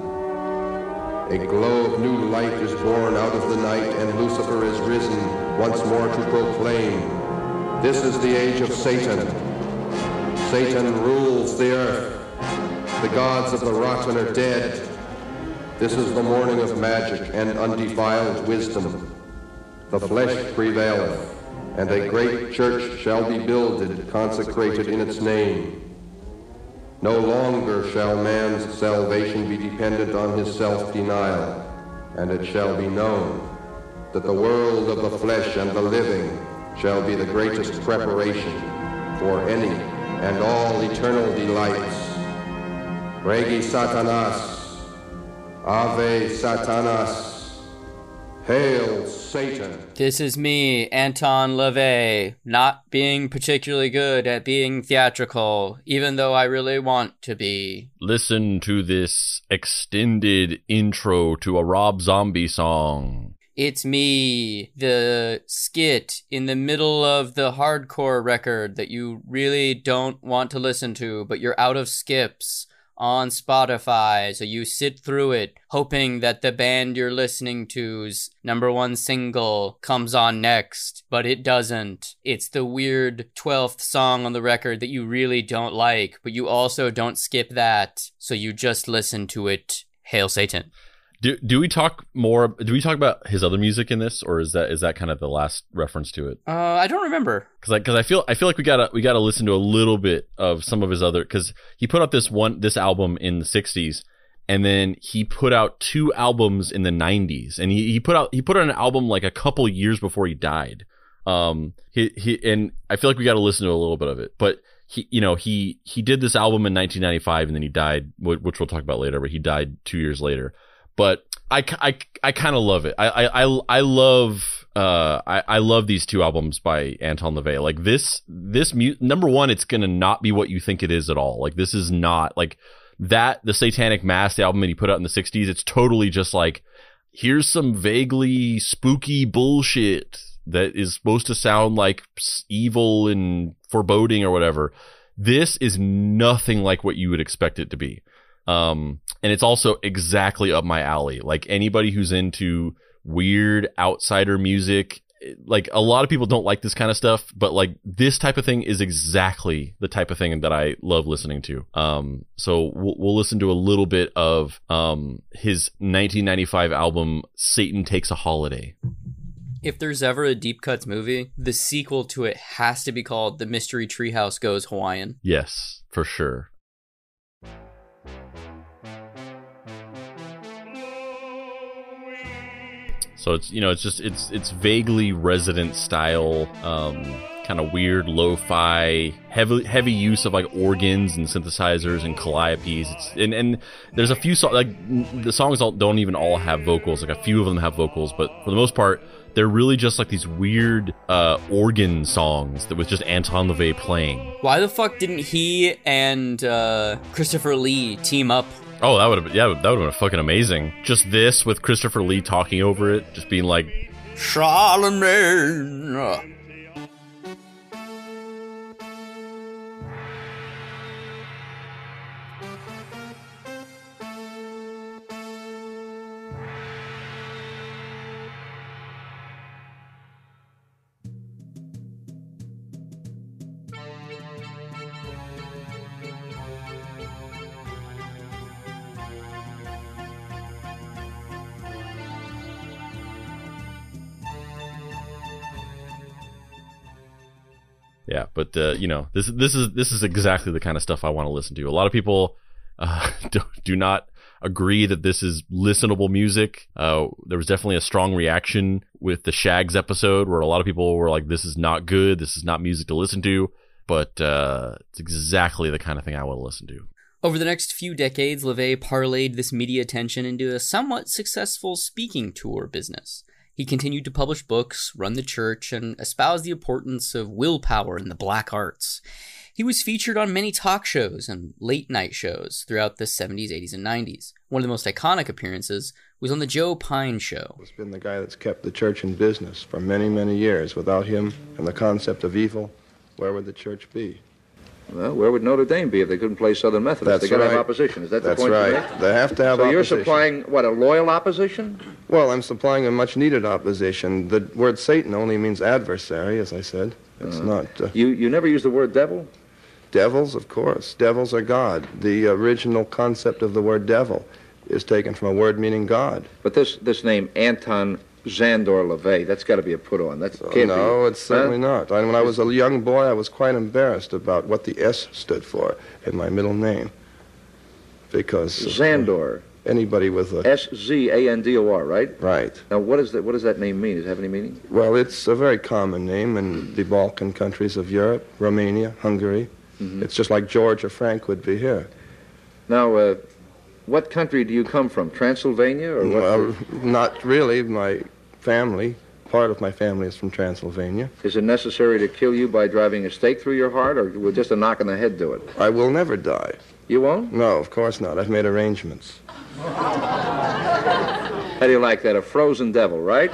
A glow of new light is born out of the night, and Lucifer is risen once more to proclaim, this is the age of Satan. Satan rules the earth. The gods of the rotten are dead. This is the morning of magic and undefiled wisdom. The flesh prevaileth, and a great church shall be builded, consecrated in its name. No longer shall man's salvation be dependent on his self-denial, and it shall be known that the world of the flesh and the living shall be the greatest preparation for any and all eternal delights. Regi Satanas, Ave Satanas, Hail Satan. This is me, Anton LaVey, not being particularly good at being theatrical, even though I really want to be. Listen to this extended intro to a Rob Zombie song. It's me, the skit in the middle of the hardcore record that you really don't want to listen to, but you're out of skips on Spotify, so you sit through it hoping that the band you're listening to's number one single comes on next, but it doesn't. It's the weird twelfth song on the record that you really don't like, but you also don't skip that, so you just listen to it. Hail Satan. Do do we talk more? Do we talk about his other music in this, or is that is that kind of the last reference to it? Uh, I don't remember. Because I because I feel I feel like we gotta we gotta listen to a little bit of some of his other, because he put out this one this album in the sixties, and then he put out two albums in the nineties, and he, he put out he put out an album like a couple years before he died. Um, he he and I feel like we got to listen to a little bit of it, but. He, you know, he he did this album in nineteen ninety-five, and then he died, which we'll talk about later. But he died two years later. But I, I, I kind of love it. I I I love uh I, I love these two albums by Anton LaVey. Like this this mu- number one, it's gonna not be what you think it is at all. Like this is not like that. The Satanic Mass, the album that he put out in the sixties, it's totally just like, here's some vaguely spooky bullshit that is supposed to sound like evil and foreboding or whatever. This is nothing like what you would expect it to be. Um, and it's also exactly up my alley. Like anybody who's into weird outsider music, like a lot of people don't like this kind of stuff, but like this type of thing is exactly the type of thing that I love listening to. Um, so we'll, we'll listen to a little bit of um, his nineteen ninety-five album, Satan Takes a Holiday. If there's ever a Deep Cuts movie, the sequel to it has to be called The Mystery Treehouse Goes Hawaiian. Yes, for sure. So it's, you know, it's just, it's it's vaguely Resident style, um, kind of weird lo-fi, heavy heavy use of like organs and synthesizers and calliopes. It's, and, and there's a few songs, like the songs all, don't even all have vocals. Like a few of them have vocals, but for the most part, they're really just like these weird uh, organ songs that was just Anton LaVey playing. Why the fuck didn't he and uh, Christopher Lee team up? Oh, that would have been, yeah, that would have been fucking amazing. Just this with Christopher Lee talking over it, just being like, Charlemagne. Yeah, but uh, you know, this this is this is exactly the kind of stuff I want to listen to. A lot of people uh, do, do not agree that this is listenable music. Uh, there was definitely a strong reaction with the Shags episode where a lot of people were like, "This is not good. This is not music to listen to." But uh, it's exactly the kind of thing I want to listen to. Over the next few decades, LaVey parlayed this media attention into a somewhat successful speaking tour business. He continued to publish books, run the church, and espouse the importance of willpower in the black arts. He was featured on many talk shows and late-night shows throughout the seventies, eighties, and nineties. One of the most iconic appearances was on the Joe Pyne Show. He's been the guy that's kept the church in business for many, many years. Without him and the concept of evil, where would the church be? Well, where would Notre Dame be if they couldn't play Southern Methodist? That's they got to right. have opposition. Is that That's the point right. you make? They have to have so opposition. you're supplying, what, a loyal opposition? Well, I'm supplying a much-needed opposition. The word Satan only means adversary, as I said. It's uh, not... Uh, you, you never use the word devil? Devils, of course. Devils are God. The original concept of the word devil is taken from a word meaning God. But this, this name, Anton Szandor LaVey, that's got to be a put-on. That's Oh, can't no, be. it's certainly huh? not. I, when I was a young boy, I was quite embarrassed about what the S stood for in my middle name. Because... Szandor. Uh, anybody with a... S Z A N D O R, right? Right. Now, what, is that, what does that name mean? Does it have any meaning? Well, it's a very common name in the Balkan countries of Europe, Romania, Hungary. Mm-hmm. It's just like George or Frank would be here. Now, uh, what country do you come from? Transylvania or what? Well, not really. My family, part of my family is from Transylvania. Is it necessary to kill you by driving a stake through your heart, or will just a knock on the head do it? I will never die. You won't? No, of course not. I've made arrangements. How do you like that? A frozen devil, right?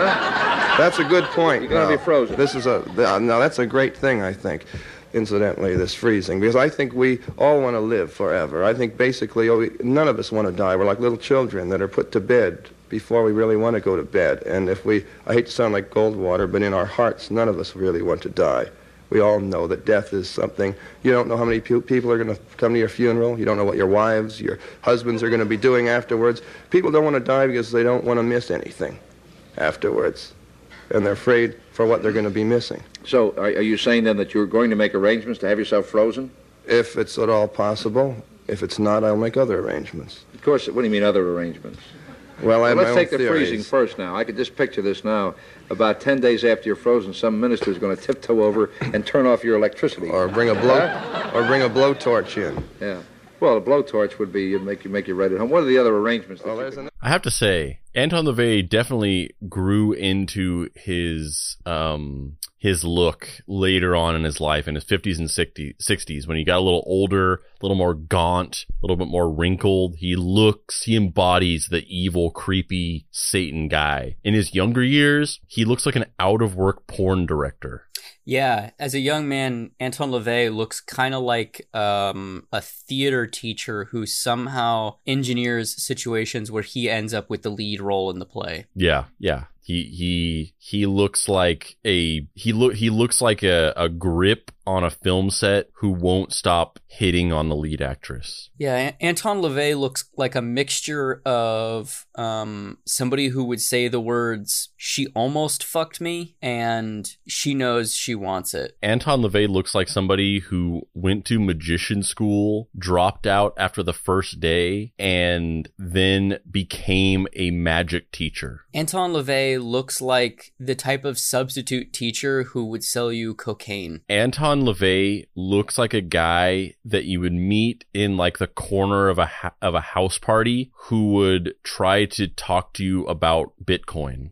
Huh? That's a good point. You're going to be frozen. This is a... Now, that's a great thing, I think. Incidentally, this freezing, because I think we all want to live forever. I think basically oh, we, none of us want to die. We're like little children that are put to bed before we really want to go to bed. And if we, I hate to sound like Goldwater, but in our hearts, none of us really want to die. We all know that death is something. You don't know how many pe- people are going to come to your funeral. You don't know what your wives, your husbands are going to be doing afterwards. People don't want to die because they don't want to miss anything afterwards. And they're afraid for what they're going to be missing. So are, are you saying then that you're going to make arrangements to have yourself frozen? If it's at all possible. If it's not, I'll make other arrangements. Of course. What do you mean other arrangements? Well, I have well, my let's own take the theories. freezing first now. I could just picture this now. About ten days after you're frozen, some minister is going to tiptoe over and turn off your electricity. Or bring a blow, or bring a blowtorch in. Yeah. Well, a blowtorch would be make you make you right at home. What are the other arrangements? That Well, you there's could- an- I have to say, Anton LaVey definitely grew into his um his look later on in his life, in his fifties and sixties, when he got a little older, a little more gaunt, a little bit more wrinkled. He looks, he embodies the evil, creepy Satan guy. In his younger years, he looks like an out-of-work porn director. Yeah, as a young man, Anton LaVey looks kind of like um, a theater teacher who somehow engineers situations where he ends up with the lead role in the play. Yeah, yeah. He he he looks like a he look he looks like a, a grip on a film set who won't stop hitting on the lead actress. Yeah, Anton LaVey looks like a mixture of um, somebody who would say the words, "She almost fucked me," and "She knows she wants it." Anton LaVey looks like somebody who went to magician school, dropped out after the first day, and then became a magic teacher. Anton LaVey looks like the type of substitute teacher who would sell you cocaine. Anton LaVey looks like a guy that you would meet in like the corner of a ha- of a house party who would try to talk to you about Bitcoin.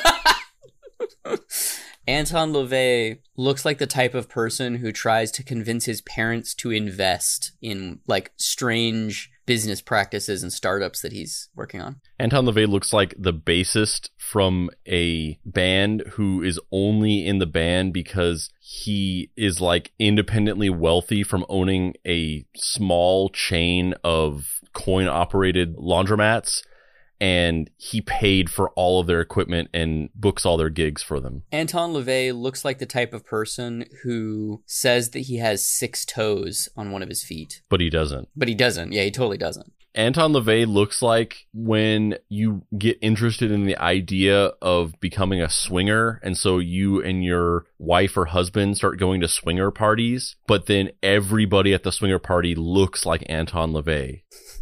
Anton LaVey looks like the type of person who tries to convince his parents to invest in like strange business practices and startups that he's working on. Anton LaVey looks like the bassist from a band who is only in the band because he is like independently wealthy from owning a small chain of coin-operated laundromats, and he paid for all of their equipment and books all their gigs for them. Anton LaVey looks like the type of person who says that he has six toes on one of his feet. But he doesn't. But he doesn't. Yeah, he totally doesn't. Anton LaVey looks like when you get interested in the idea of becoming a swinger, and so you and your wife or husband start going to swinger parties, but then everybody at the swinger party looks like Anton LaVey.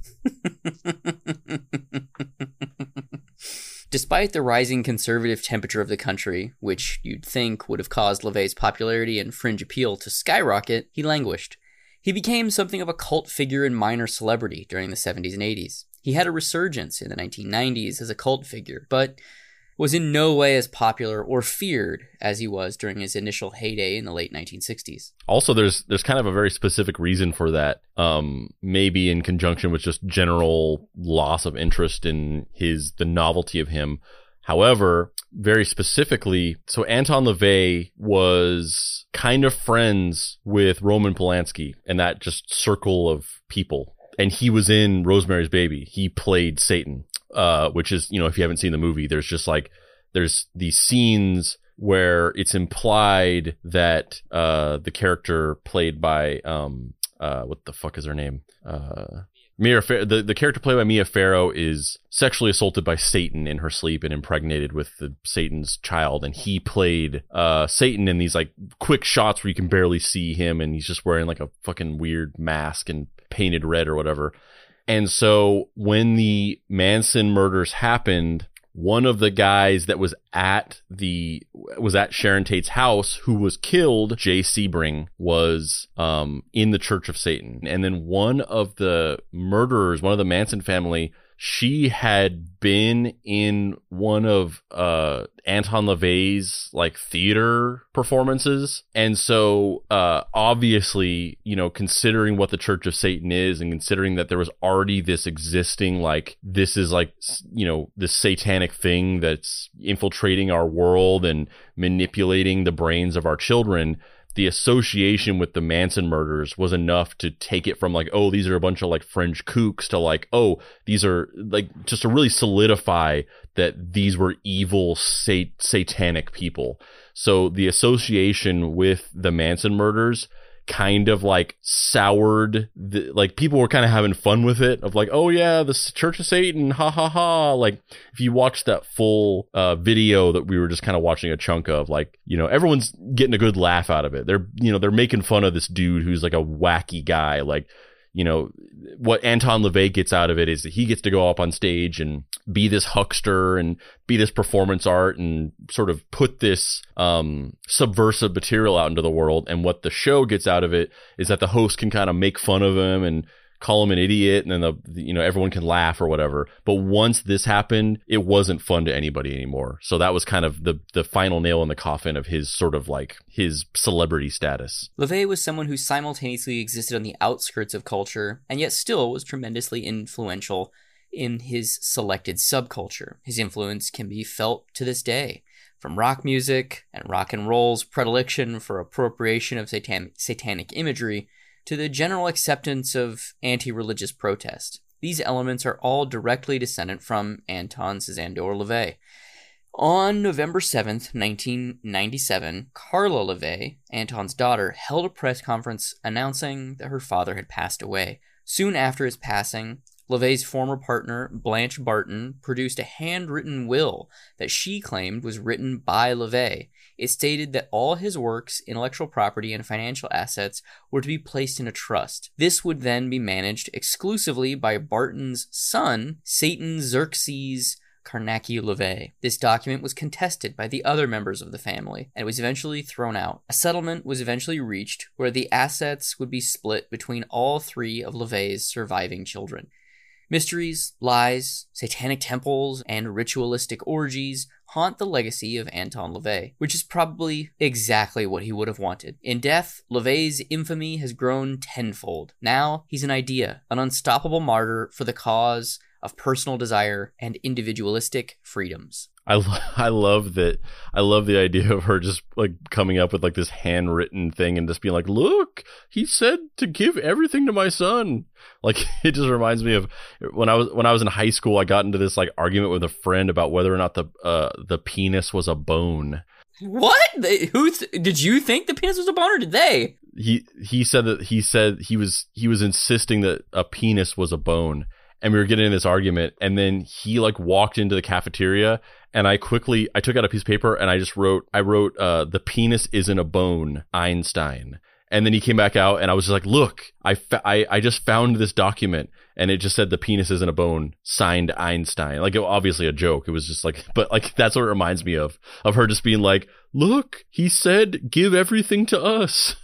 Despite the rising conservative temperature of the country, which you'd think would have caused LaVey's popularity and fringe appeal to skyrocket, he languished. He became something of a cult figure and minor celebrity during the seventies and eighties. He had a resurgence in the nineteen nineties as a cult figure, but was in no way as popular or feared as he was during his initial heyday in the late nineteen sixties. Also, there's there's kind of a very specific reason for that, um, maybe in conjunction with just general loss of interest in his the novelty of him. However, very specifically, so Anton LaVey was kind of friends with Roman Polanski and that just circle of people. And he was in Rosemary's Baby. He played Satan, uh, which is, you know, if you haven't seen the movie, there's just like, there's these scenes where it's implied that uh, the character played by, um, uh, what the fuck is her name? Uh, Mia Farrow, the, the character played by Mia Farrow is sexually assaulted by Satan in her sleep and impregnated with the Satan's child. And he played uh, Satan in these like quick shots where you can barely see him. And he's just wearing like a fucking weird mask and painted red or whatever. And so when the Manson murders happened, one of the guys that was at the was at Sharon Tate's house who was killed, Jay Sebring, was um in the Church of Satan. And then one of the murderers, one of the Manson family, she had been in one of uh Anton LaVey's like theater performances. And so uh obviously, you know, considering what the Church of Satan is and considering that there was already this existing like this is like, you know, this satanic thing that's infiltrating our world and manipulating the brains of our children, the association with the Manson murders was enough to take it from like, oh, these are a bunch of like French kooks to like, oh, these are like just to really solidify that these were evil sat- satanic people. So the association with the Manson murders kind of like soured the, like people were kind of having fun with it of like, oh yeah, the Church of Satan, ha ha ha. Like if you watch that full uh video that we were just kind of watching a chunk of, like, you know, everyone's getting a good laugh out of it. They're, you know, they're making fun of this dude who's like a wacky guy. Like, you know, what Anton LaVey gets out of it is that he gets to go up on stage and be this huckster and be this performance art and sort of put this um, subversive material out into the world. And what the show gets out of it is that the host can kind of make fun of him and call him an idiot, and then the, you know, everyone can laugh or whatever. But once this happened, it wasn't fun to anybody anymore. So that was kind of the the final nail in the coffin of his sort of like his celebrity status. LaVey was someone who simultaneously existed on the outskirts of culture and yet still was tremendously influential in his selected subculture. His influence can be felt to this day, from rock music and rock and roll's predilection for appropriation of satan- satanic imagery to the general acceptance of anti-religious protest. These elements are all directly descendant from Anton Szandor LaVey. On November seventh, nineteen ninety-seven, Carla LaVey, Anton's daughter, held a press conference announcing that her father had passed away. Soon after his passing, LaVey's former partner, Blanche Barton, produced a handwritten will that she claimed was written by LaVey. It stated that all his works, intellectual property, and financial assets were to be placed in a trust. This would then be managed exclusively by Barton's son, Satan Xerxes Carnacki LaVey. This document was contested by the other members of the family, and it was eventually thrown out. A settlement was eventually reached where the assets would be split between all three of LaVey's surviving children. Mysteries, lies, satanic temples, and ritualistic orgies haunt the legacy of Anton LaVey, which is probably exactly what he would have wanted. In death, LaVey's infamy has grown tenfold. Now, he's an idea, an unstoppable martyr for the cause of personal desire and individualistic freedoms. I, I love that. I love the idea of her just like coming up with like this handwritten thing and just being like, look, he said to give everything to my son. Like, it just reminds me of when I was when I was in high school, I got into this like argument with a friend about whether or not the uh, the penis was a bone. What? They, who th- did you think the penis was a bone, or did they? He he said that he said he was he was insisting that a penis was a bone. And we were getting in this argument, and then he like walked into the cafeteria, and I quickly, I took out a piece of paper and I just wrote, I wrote, uh, the penis isn't a bone, Einstein. And then he came back out and I was just like, look, I, fa- I, I just found this document and it just said the penis isn't a bone, signed Einstein. Like, it, obviously a joke. It was just like, but like, that's what it reminds me of, of her just being like, look, he said, give everything to us.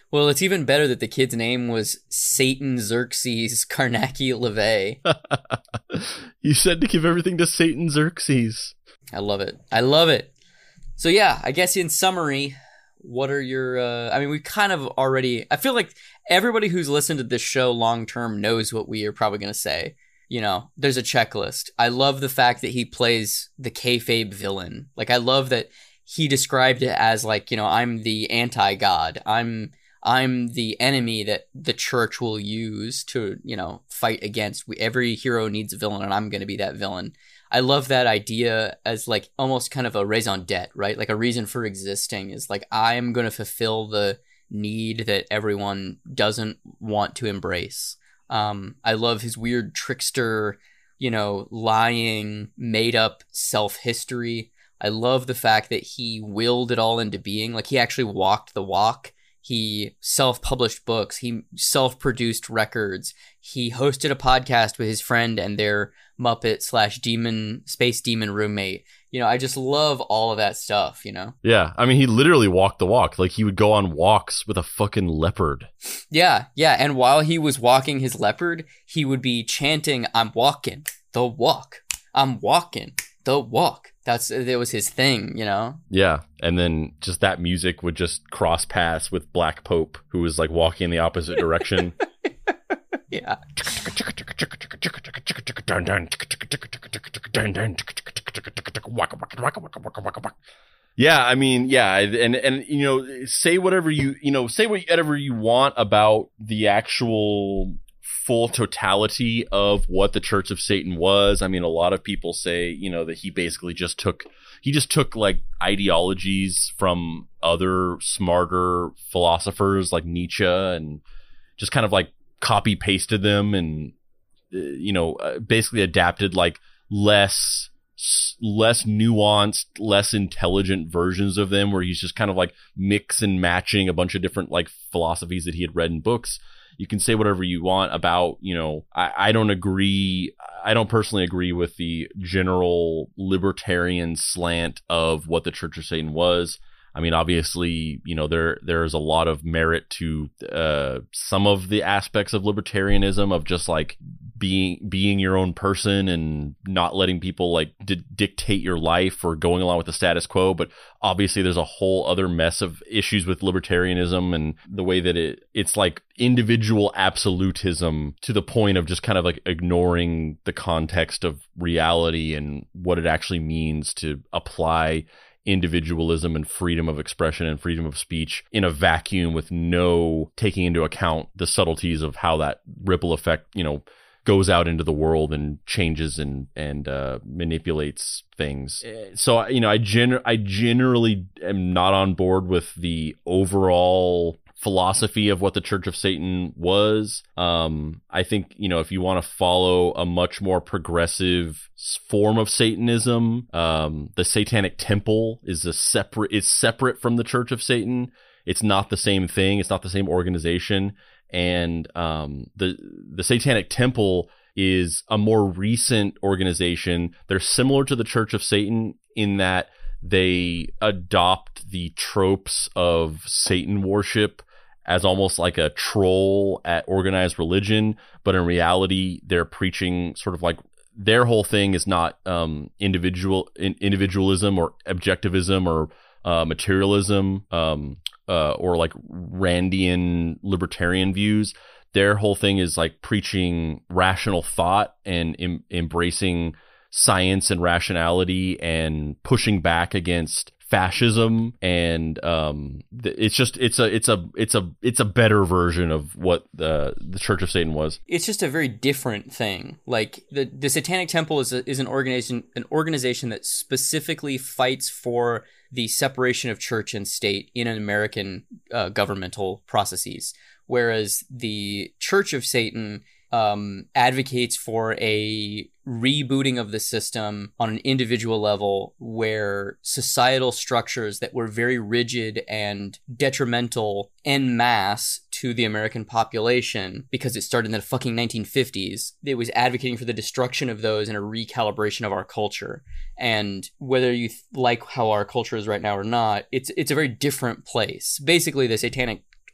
Well, it's even better that the kid's name was Satan Xerxes Carnacki LaVey. You said to give everything to Satan Xerxes. I love it. I love it. So yeah, I guess in summary, what are your, uh, I mean, we kind of already, I feel like everybody who's listened to this show long-term knows what we are probably going to say. You know, there's a checklist. I love the fact that he plays the kayfabe villain. Like, I love that he described it as like, you know, I'm the anti-god. I'm, I'm the enemy that the church will use to, you know, fight against. We, every hero needs a villain, and I'm going to be that villain. I love that idea as like almost kind of a raison d'etre, right? Like a reason for existing is like, I'm going to fulfill the need that everyone doesn't want to embrace. Um, I love his weird trickster, you know, lying, made up self-history. I love the fact that he willed it all into being. Like, he actually walked the walk. He self-published books. He self-produced records. He hosted a podcast with his friend and their Muppet slash demon, space demon roommate. You know, I just love all of that stuff, you know? Yeah, I mean, he literally walked the walk. Like, he would go on walks with a fucking leopard. Yeah, yeah, and while he was walking his leopard, he would be chanting, I'm walking the walk. I'm walking the walk. That's, that was his thing, you know? Yeah, and then just that music would just cross paths with Black Pope, who was, like, walking in the opposite direction. Yeah. Yeah, I mean, yeah, and and you know, say whatever you you know, say whatever you want about the actual full totality of what the Church of Satan was. I mean, a lot of people say, you know, that he basically just took he just took like ideologies from other smarter philosophers like Nietzsche and just kind of like copy pasted them and uh, you know, uh, basically adapted like less less nuanced, less intelligent versions of them, where he's just kind of like mix and matching a bunch of different like philosophies that he had read in books. You can say whatever you want about, you know, I, I don't agree. I don't personally agree with the general libertarian slant of what the Church of Satan was. I mean, obviously, you know, there there's a lot of merit to uh, some of the aspects of libertarianism, of just like being being your own person and not letting people like di- dictate your life or going along with the status quo. But obviously, there's a whole other mess of issues with libertarianism and the way that it it's like individual absolutism to the point of just kind of like ignoring the context of reality and what it actually means to apply individualism and freedom of expression and freedom of speech in a vacuum with no taking into account the subtleties of how that ripple effect, you know, goes out into the world and changes and and uh, manipulates things. So, you know, I gen- I generally am not on board with the overall philosophy of what the Church of Satan was. Um, I think, you know, if you want to follow a much more progressive form of Satanism, um, the Satanic Temple is a separate is separate from the Church of Satan. It's not the same thing. It's not the same organization. And um, the the Satanic Temple is a more recent organization. They're similar to the Church of Satan in that they adopt the tropes of Satan worship as almost like a troll at organized religion, but in reality, they're preaching sort of like their whole thing is not um, individual in, individualism or objectivism or uh, materialism um, uh, or like Randian libertarian views. Their whole thing is like preaching rational thought and em- embracing science and rationality and pushing back against fascism, and um it's just it's a it's a it's a it's a better version of what the the Church of Satan was. It's just a very different thing. Like the the Satanic Temple is a, is an organization an organization that specifically fights for the separation of church and state in an American uh, governmental processes, whereas the Church of Satan um, advocates for a rebooting of the system on an individual level, where societal structures that were very rigid and detrimental en masse to the American population, because it started in the fucking nineteen fifties, it was advocating for the destruction of those and a recalibration of our culture. And whether you th- like how our culture is right now or not, it's it's a very different place. Basically, the Satanic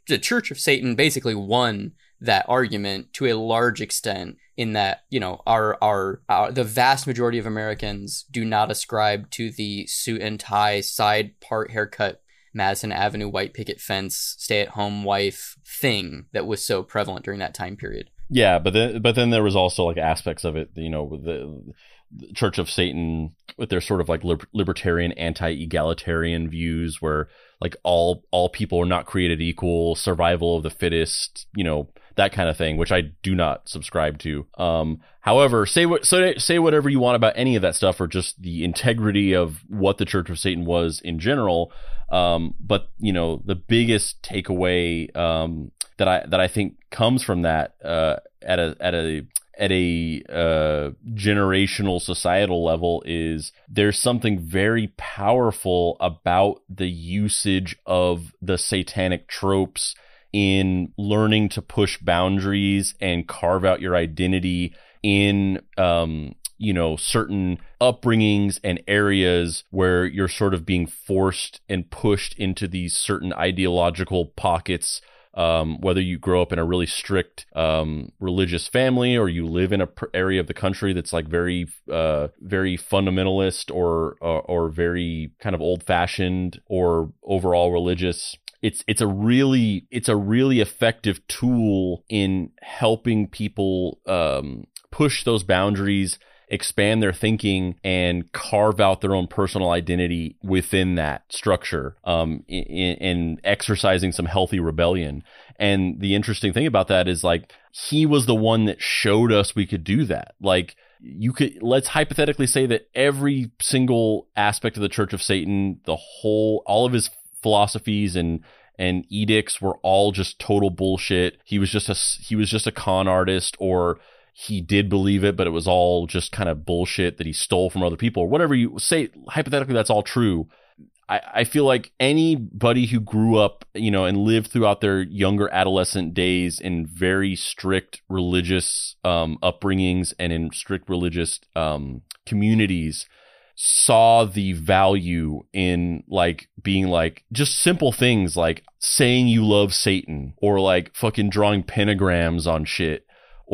the Church of Satan basically won that argument to a large extent, in that, you know, our, our our the vast majority of Americans do not ascribe to the suit and tie, side part haircut, Madison Avenue white picket fence, stay-at-home wife thing that was so prevalent during that time period. Yeah, but then but then there was also like aspects of it, you know, with the, the Church of Satan with their sort of like liber- libertarian, anti-egalitarian views, where like all all people are not created equal, survival of the fittest, you know, that kind of thing, which I do not subscribe to. Um, however, say what so say whatever you want about any of that stuff, or just the integrity of what the Church of Satan was in general. Um, but you know, the biggest takeaway um, that I that I think comes from that uh, at a at a at a uh, generational societal level is there's something very powerful about the usage of the satanic tropes in learning to push boundaries and carve out your identity in, um, you know, certain upbringings and areas where you're sort of being forced and pushed into these certain ideological pockets. Um, whether you grow up in a really strict um, religious family, or you live in a pr- area of the country that's like very, uh, very fundamentalist, or, or or very kind of old-fashioned, or overall religious. It's it's a really it's a really effective tool in helping people um, push those boundaries, expand their thinking, and carve out their own personal identity within that structure, um, in, in exercising some healthy rebellion. And the interesting thing about that is, like, he was the one that showed us we could do that. Like, you could, let's hypothetically say that every single aspect of the Church of Satan, the whole, all of his philosophies and and edicts were all just total bullshit. He was just a he was just a con artist, or he did believe it, but it was all just kind of bullshit that he stole from other people, or whatever you say. Hypothetically, that's all true. I, I feel like anybody who grew up, you know, and lived throughout their younger adolescent days in very strict religious um, upbringings and in strict religious um, communities saw the value in like being like just simple things like saying you love Satan, or like fucking drawing pentagrams on shit,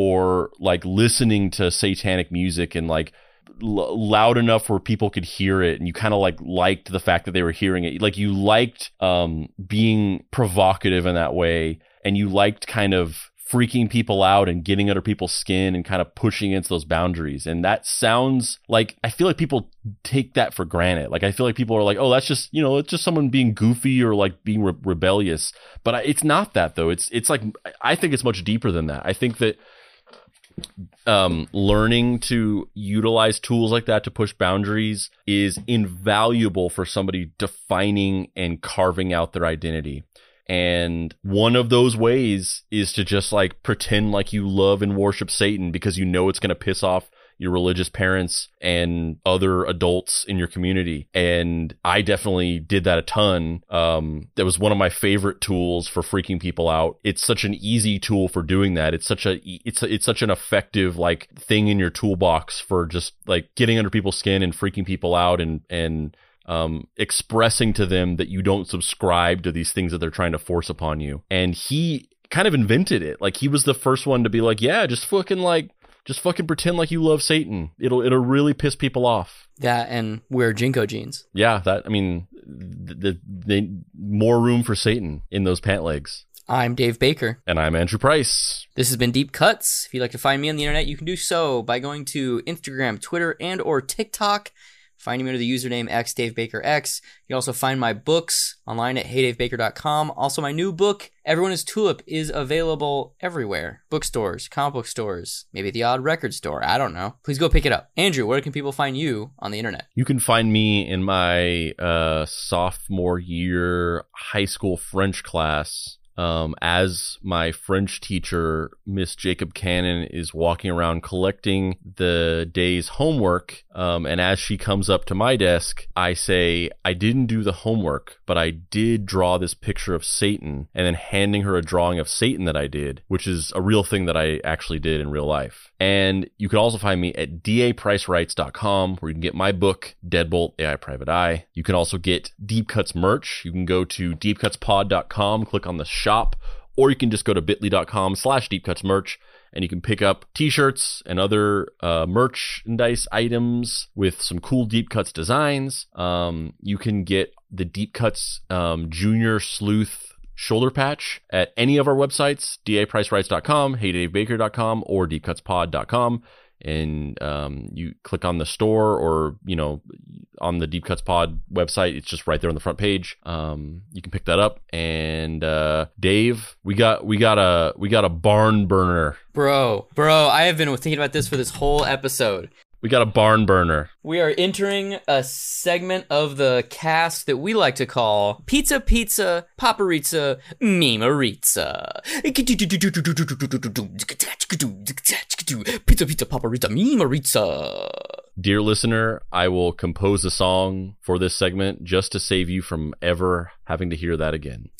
or like listening to satanic music and like l- loud enough where people could hear it, and you kind of like liked the fact that they were hearing it. Like you liked um being provocative in that way, and you liked kind of freaking people out and getting under people's skin and kind of pushing against those boundaries. And that sounds like, I feel like people take that for granted. Like I feel like people are like, oh, that's just, you know, it's just someone being goofy or like being re- rebellious. But I, it's not that though. It's it's like, I think it's much deeper than that. I think that um, learning to utilize tools like that to push boundaries is invaluable for somebody defining and carving out their identity. And one of those ways is to just like pretend like you love and worship Satan because you know it's going to piss off your religious parents and other adults in your community. And I definitely did that a ton. Um, that was one of my favorite tools for freaking people out. It's such an easy tool for doing that. It's such a, it's a, it's such an effective like thing in your toolbox for just like getting under people's skin and freaking people out and, and, Um, expressing to them that you don't subscribe to these things that they're trying to force upon you. And he kind of invented it. Like he was the first one to be like, yeah, just fucking like, just fucking pretend like you love Satan. It'll, it'll really piss people off. That and wear Jinko jeans. Yeah. That, I mean, the, the, more room for Satan in those pant legs. I'm Dave Baker. And I'm Andrew Price. This has been Deep Cuts. If you'd like to find me on the internet, you can do so by going to Instagram, Twitter, and or TikTok. Find me under the username X Dave Baker X. You can also find my books online at hey dave baker dot com. Also, my new book, Everyone is Tulip, is available everywhere. Bookstores, comic book stores, maybe the odd record store. I don't know. Please go pick it up. Andrew, where can people find you on the internet? You can find me in my uh, sophomore year high school French class. Um, as my French teacher, Miss Jacob Cannon, is walking around collecting the day's homework, um, and as she comes up to my desk, I say, I didn't do the homework, but I did draw this picture of Satan, and then handing her a drawing of Satan that I did, which is a real thing that I actually did in real life. And you can also find me at d a price writes dot com, where you can get my book, Deadbolt, A I Private Eye. You can also get Deep Cuts merch. You can go to deep cuts pod dot com, click on the shop shop, or you can just go to bit.ly.com slash deepcutsmerch, and you can pick up t-shirts and other uh, merchandise items with some cool Deep Cuts designs. Um, you can get the Deep Cuts um, Junior Sleuth shoulder patch at any of our websites, d a price writes dot com, hey dave baker dot com, or deep cuts pod dot com. And um, you click on the store, or, you know, on the Deep Cuts Pod website, it's just right there on the front page. Um, you can pick that up. And uh, Dave, we got we got a we got a barn burner. Bro, bro, I have been thinking about this for this whole episode. We got a barn burner. We are entering a segment of the cast that we like to call Pizza Pizza Paparizza Memerizza. Pizza Pizza Paparizza Memerizza. Dear listener, I will compose a song for this segment just to save you from ever having to hear that again.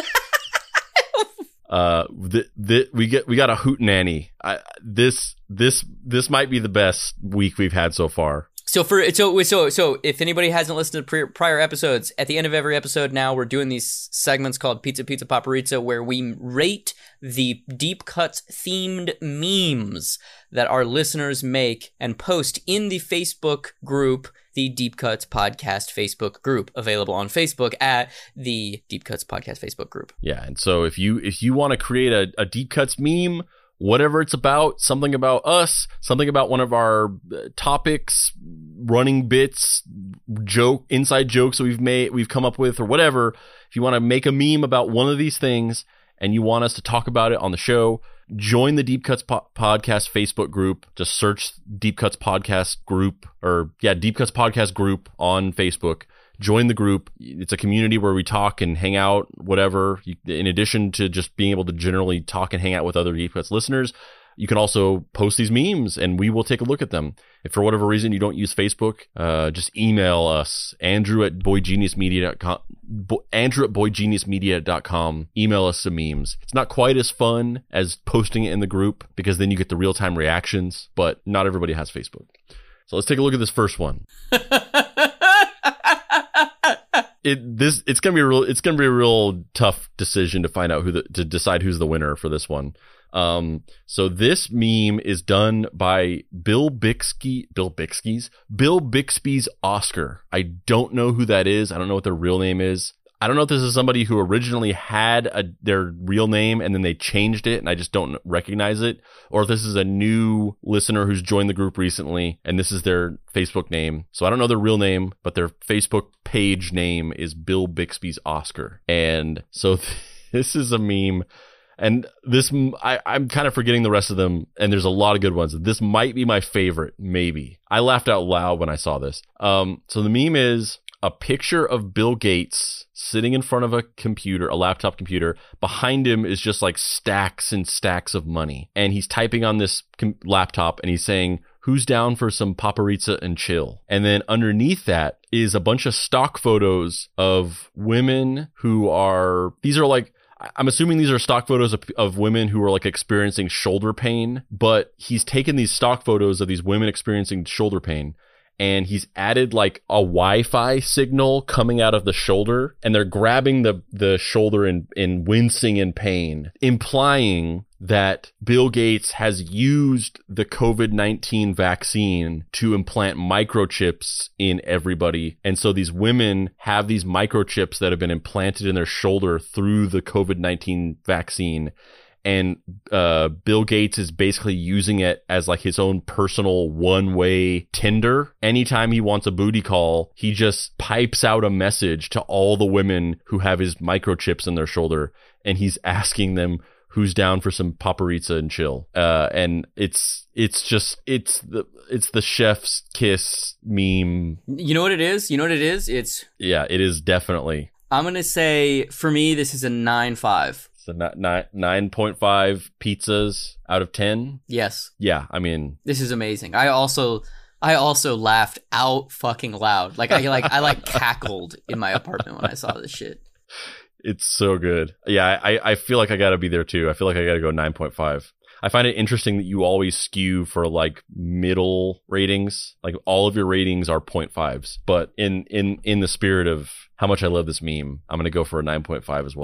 Uh, th- th- we get we got a hootenanny. I, this this this might be the best week we've had so far. So for so so so if anybody hasn't listened to pre- prior episodes, at the end of every episode now we're doing these segments called Pizza Pizza Paparizza, where we rate the Deep Cuts themed memes that our listeners make and post in the Facebook group, the Deep Cuts Podcast Facebook group, available on Facebook at the Deep Cuts Podcast Facebook group. Yeah, and so if you if you want to create a, a Deep Cuts meme, whatever it's about, something about us, something about one of our topics, running bits, joke, inside jokes that we've made, we've come up with, or whatever, if you want to make a meme about one of these things and you want us to talk about it on the show, join the Deep Cuts po- Podcast Facebook group. Just search Deep Cuts Podcast group, or yeah, Deep Cuts Podcast group on Facebook. Join the group. It's a community where we talk and hang out, whatever. You, in addition to just being able to generally talk and hang out with other Deep Cuts listeners, you can also post these memes and we will take a look at them. If for whatever reason you don't use Facebook, uh, just email us, Andrew at boygeniusmedia dot com. Bo- Andrew at boygeniusmedia dot com. Email us some memes. It's not quite as fun as posting it in the group, because then you get the real-time reactions, but not everybody has Facebook. So let's take a look at this first one. It this it's gonna be a real it's gonna be a real tough decision to find out who the, to decide who's the winner for this one. Um, so this meme is done by Bill Bixby, Bill Bixby's, Bill Bixby's Oscar. I don't know who that is. I don't know what their real name is. I don't know if this is somebody who originally had a, their real name and then they changed it and I just don't recognize it, or if this is a new listener who's joined the group recently and this is their Facebook name. So I don't know their real name, but their Facebook page name is Bill Bixby's Oscar. And so this is a meme. And this, I, I'm kind of forgetting the rest of them, and there's a lot of good ones. This might be my favorite, maybe. I laughed out loud when I saw this. Um, so the meme is a picture of Bill Gates sitting in front of a computer, a laptop computer. Behind him is just like stacks and stacks of money. And he's typing on this com- laptop, and he's saying, "Who's down for some paparizza and chill?" And then underneath that is a bunch of stock photos of women who are, these are like, I'm assuming these are stock photos of, of women who are like experiencing shoulder pain, but he's taken these stock photos of these women experiencing shoulder pain and he's added like a Wi-Fi signal coming out of the shoulder, and they're grabbing the, the shoulder and, and wincing in pain, implying that Bill Gates has used the covid nineteen vaccine to implant microchips in everybody. And so these women have these microchips that have been implanted in their shoulder through the covid nineteen vaccine. And uh, Bill Gates is basically using it as like his own personal one-way Tinder. Anytime he wants a booty call, he just pipes out a message to all the women who have his microchips in their shoulder. And he's asking them, who's down for some paparizza and chill. Uh, and it's it's just, it's the it's the chef's kiss meme. You know what it is? You know what it is? It's... Yeah, it is definitely. I'm going to say, for me, this is a nine five. So nine nine point five pizzas out of ten. Yes. Yeah, I mean, this is amazing. I also I also laughed out fucking loud. Like I like I like cackled in my apartment when I saw this shit. It's so good. Yeah, I I feel like I got to be there too. I feel like I got to go nine point five. I find it interesting that you always skew for like middle ratings. Like all of your ratings are point fives. But in in in the spirit of how much I love this meme, I'm going to go for a nine point five as well.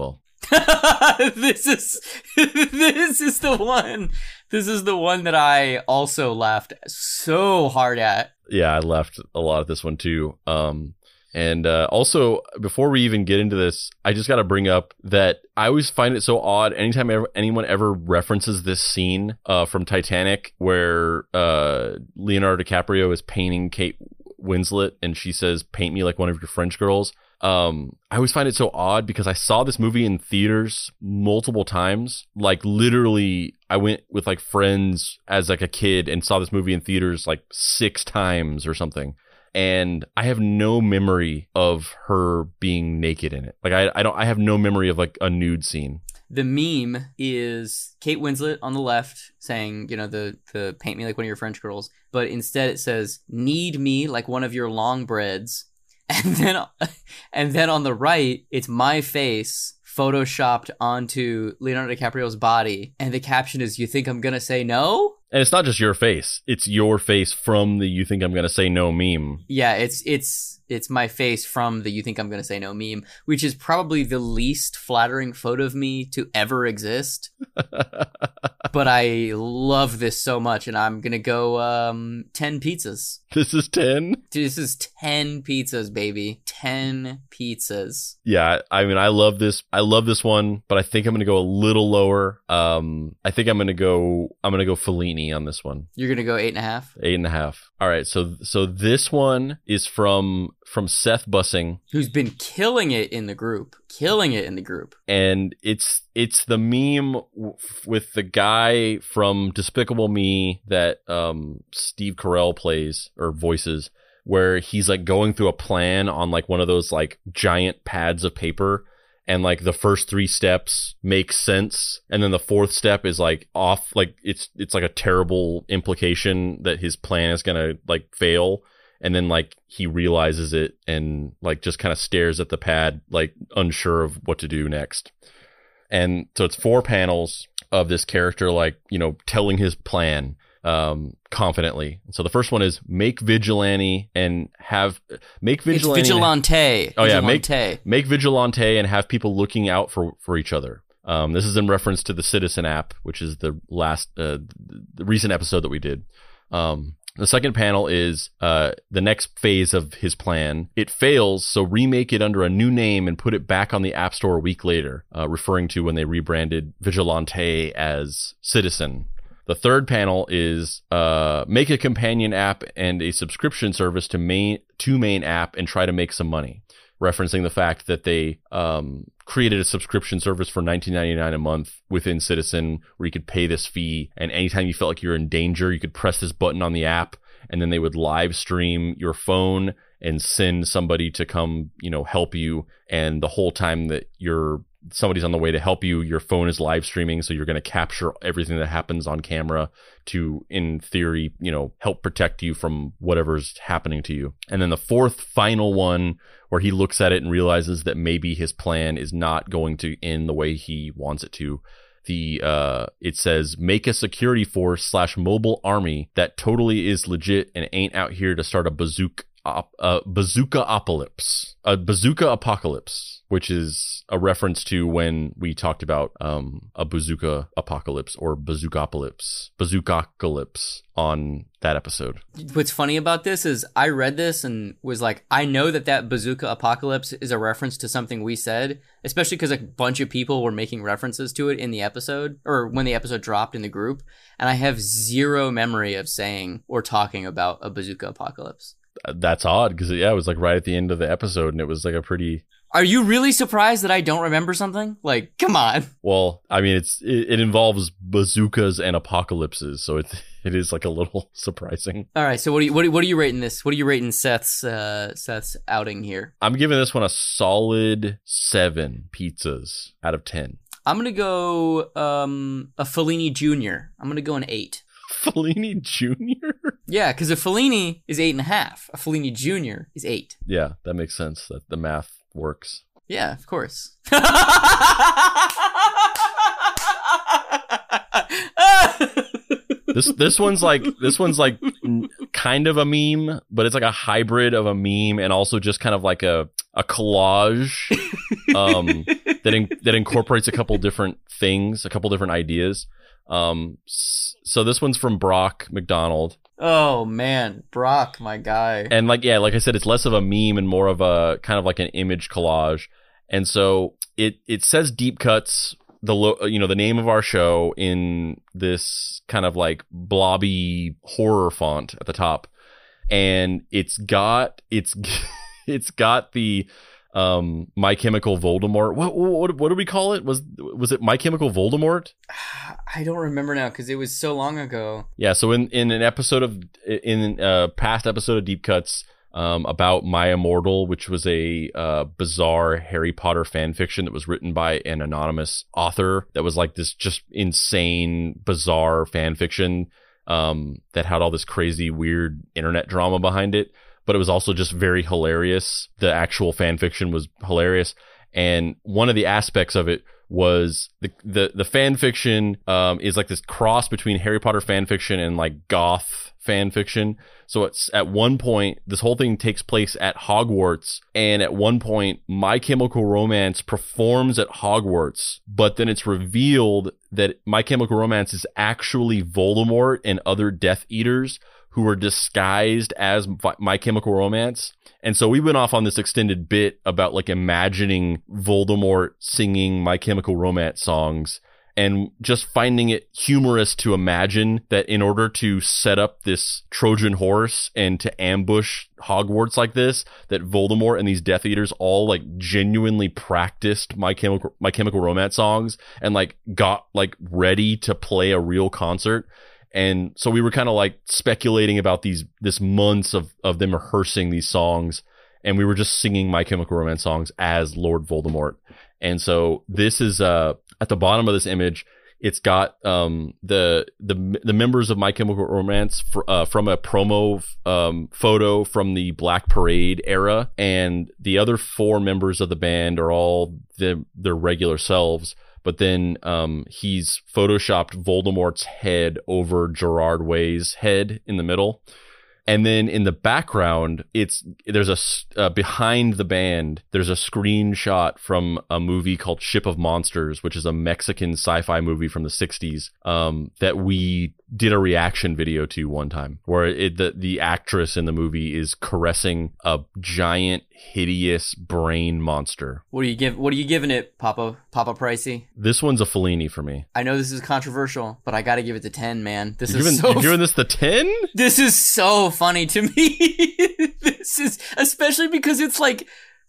this is this is the one. This is the one that I also laughed so hard at. Yeah, I laughed a lot at this one too. Um, and uh, also, before we even get into this, I just got to bring up that I always find it so odd anytime ever, anyone ever references this scene uh, from Titanic where uh, Leonardo DiCaprio is painting Kate Winslet and she says, "Paint me like one of your French girls." Um, I always find it so odd because I saw this movie in theaters multiple times. Like literally, I went with like friends as like a kid and saw this movie in theaters like six times or something. And I have no memory of her being naked in it. Like I, I don't, I have no memory of like a nude scene. The meme is Kate Winslet on the left saying, you know, the, the paint me like one of your French girls. But instead it says, knead me like one of your long breads. And then, and then on the right, it's my face photoshopped onto Leonardo DiCaprio's body. And the caption is, "You think I'm going to say no?" And it's not just your face. It's your face from the "You think I'm going to say no" meme. Yeah, it's it's it's my face from the "You think I'm going to say no" meme, which is probably the least flattering photo of me to ever exist. But I love this so much, and I'm going to go um, ten pizzas. This is ten? Dude, this is ten pizzas, baby. ten pizzas. Yeah, I mean, I love this. I love this one, but I think I'm going to go a little lower. Um, I think I'm going to go, I'm going to go Fellini on this one. You're going to go eight and a half? Eight and a half. All right, so so this one is from from Seth Bussing, who's been killing it in the group. Killing it in the group. And it's it's the meme w- with the guy from Despicable Me that um, Steve Carell plays or voices, where he's like going through a plan on like one of those like giant pads of paper, and like the first three steps make sense, and then the fourth step is like off, like it's it's like a terrible implication that his plan is gonna like fail. And then like he realizes it and like just kind of stares at the pad, like unsure of what to do next. And so it's four panels of this character, like, you know, telling his plan um, confidently. So the first one is make vigilante and have make vigilante. It's vigilante. Oh yeah, vigilante. make make vigilante and have people looking out for, for each other. Um, this is in reference to the Citizen app, which is the last uh, the recent episode that we did. Um, The second panel is uh, the next phase of his plan. It fails, so remake it under a new name and put it back on the App Store a week later, uh, referring to when they rebranded Vigilante as Citizen. The third panel is uh, make a companion app and a subscription service to main to main app and try to make some money, referencing the fact that they um, created a subscription service for nineteen ninety-nine a month within Citizen where you could pay this fee, and anytime you felt like you were in danger, you could press this button on the app, and then they would live stream your phone and send somebody to come, you know, help you. And the whole time that you're somebody's on the way to help you, your phone is live streaming, so you're going to capture everything that happens on camera to, in theory, you know, help protect you from whatever's happening to you. And then the fourth final one, where he looks at it and realizes that maybe his plan is not going to end the way he wants it to. The uh, it says make a security force slash mobile army that totally is legit and ain't out here to start a bazooka op, uh, bazooka apocalypse, a bazooka apocalypse, which is a reference to when we talked about um, a bazooka apocalypse or bazookapocalypse, bazookapocalypse on that episode. What's funny about this is I read this and was like, I know that that bazooka apocalypse is a reference to something we said, especially because a bunch of people were making references to it in the episode, or when the episode dropped in the group, and I have zero memory of saying or talking about a bazooka apocalypse. That's odd because, yeah, it was like right at the end of the episode, and it was like a pretty... Are you really surprised that I don't remember something? Like, come on. Well, I mean, it's it, it involves bazookas and apocalypses, so it it is like a little surprising. All right, so what do you what do, what are you rating this? What are you rating Seth's uh, Seth's outing here? I'm giving this one a solid seven pizzas out of ten. I'm gonna go um, a Fellini Junior I'm gonna go an eight. Fellini Junior? Yeah, because a Fellini is eight and a half. A Fellini Junior is eight. Yeah, that makes sense. That the math works. Yeah, of course. this this one's like this one's like kind of a meme, but it's like a hybrid of a meme and also just kind of like a a collage. Um, that in, that incorporates a couple different things, a couple different ideas. Um, so this one's from Brock McDonald. Oh man, Brock, my guy. And like, yeah, like I said, it's less of a meme and more of a kind of like an image collage. And so it, it says Deep Cuts, the lo- you know, the name of our show, in this kind of like blobby horror font at the top. And it's got, it's, it's got the, um, My Chemical Voldemort. What, what, what did we call it? Was, was it My Chemical Voldemort? I don't remember now because it was so long ago. Yeah. So in, in an episode of, in a past episode of Deep Cuts, um, about My Immortal, which was a, uh, bizarre Harry Potter fan fiction that was written by an anonymous author that was like this just insane, bizarre fan fiction, um, that had all this crazy, weird internet drama behind it. But it was also just very hilarious. The actual fan fiction was hilarious. And one of the aspects of it was the the, the fan fiction um, is like this cross between Harry Potter fan fiction and like goth fan fiction. So it's at one point, this whole thing takes place at Hogwarts. And at one point, My Chemical Romance performs at Hogwarts. But then it's revealed that My Chemical Romance is actually Voldemort and other Death Eaters who were disguised as My Chemical Romance. And so we went off on this extended bit about like imagining Voldemort singing My Chemical Romance songs and just finding it humorous to imagine that in order to set up this Trojan horse and to ambush Hogwarts like this, that Voldemort and these Death Eaters all like genuinely practiced My Chemical, My Chemical Romance songs and like got like ready to play a real concert. And so we were kind of like speculating about these, this months of, of them rehearsing these songs. And we were just singing My Chemical Romance songs as Lord Voldemort. And so this is, uh, at the bottom of this image, it's got, um, the, the, the members of My Chemical Romance fr- uh, from a promo, um, photo from the Black Parade era. And the other four members of the band are all the, their regular selves. But then um, he's photoshopped Voldemort's head over Gerard Way's head in the middle. And then in the background, it's there's a uh, behind the band, there's a screenshot from a movie called Ship of Monsters, which is a Mexican sci-fi movie from the sixties um, that we did a reaction video to one time, where it, the the actress in the movie is caressing a giant, hideous brain monster. What are you give? What are you giving it, Papa? Papa Pricey? This one's a Fellini for me. I know this is controversial, but I got to give it the ten, man. This you're is giving, so. You're giving this the ten? This is so funny to me. This is especially because it's like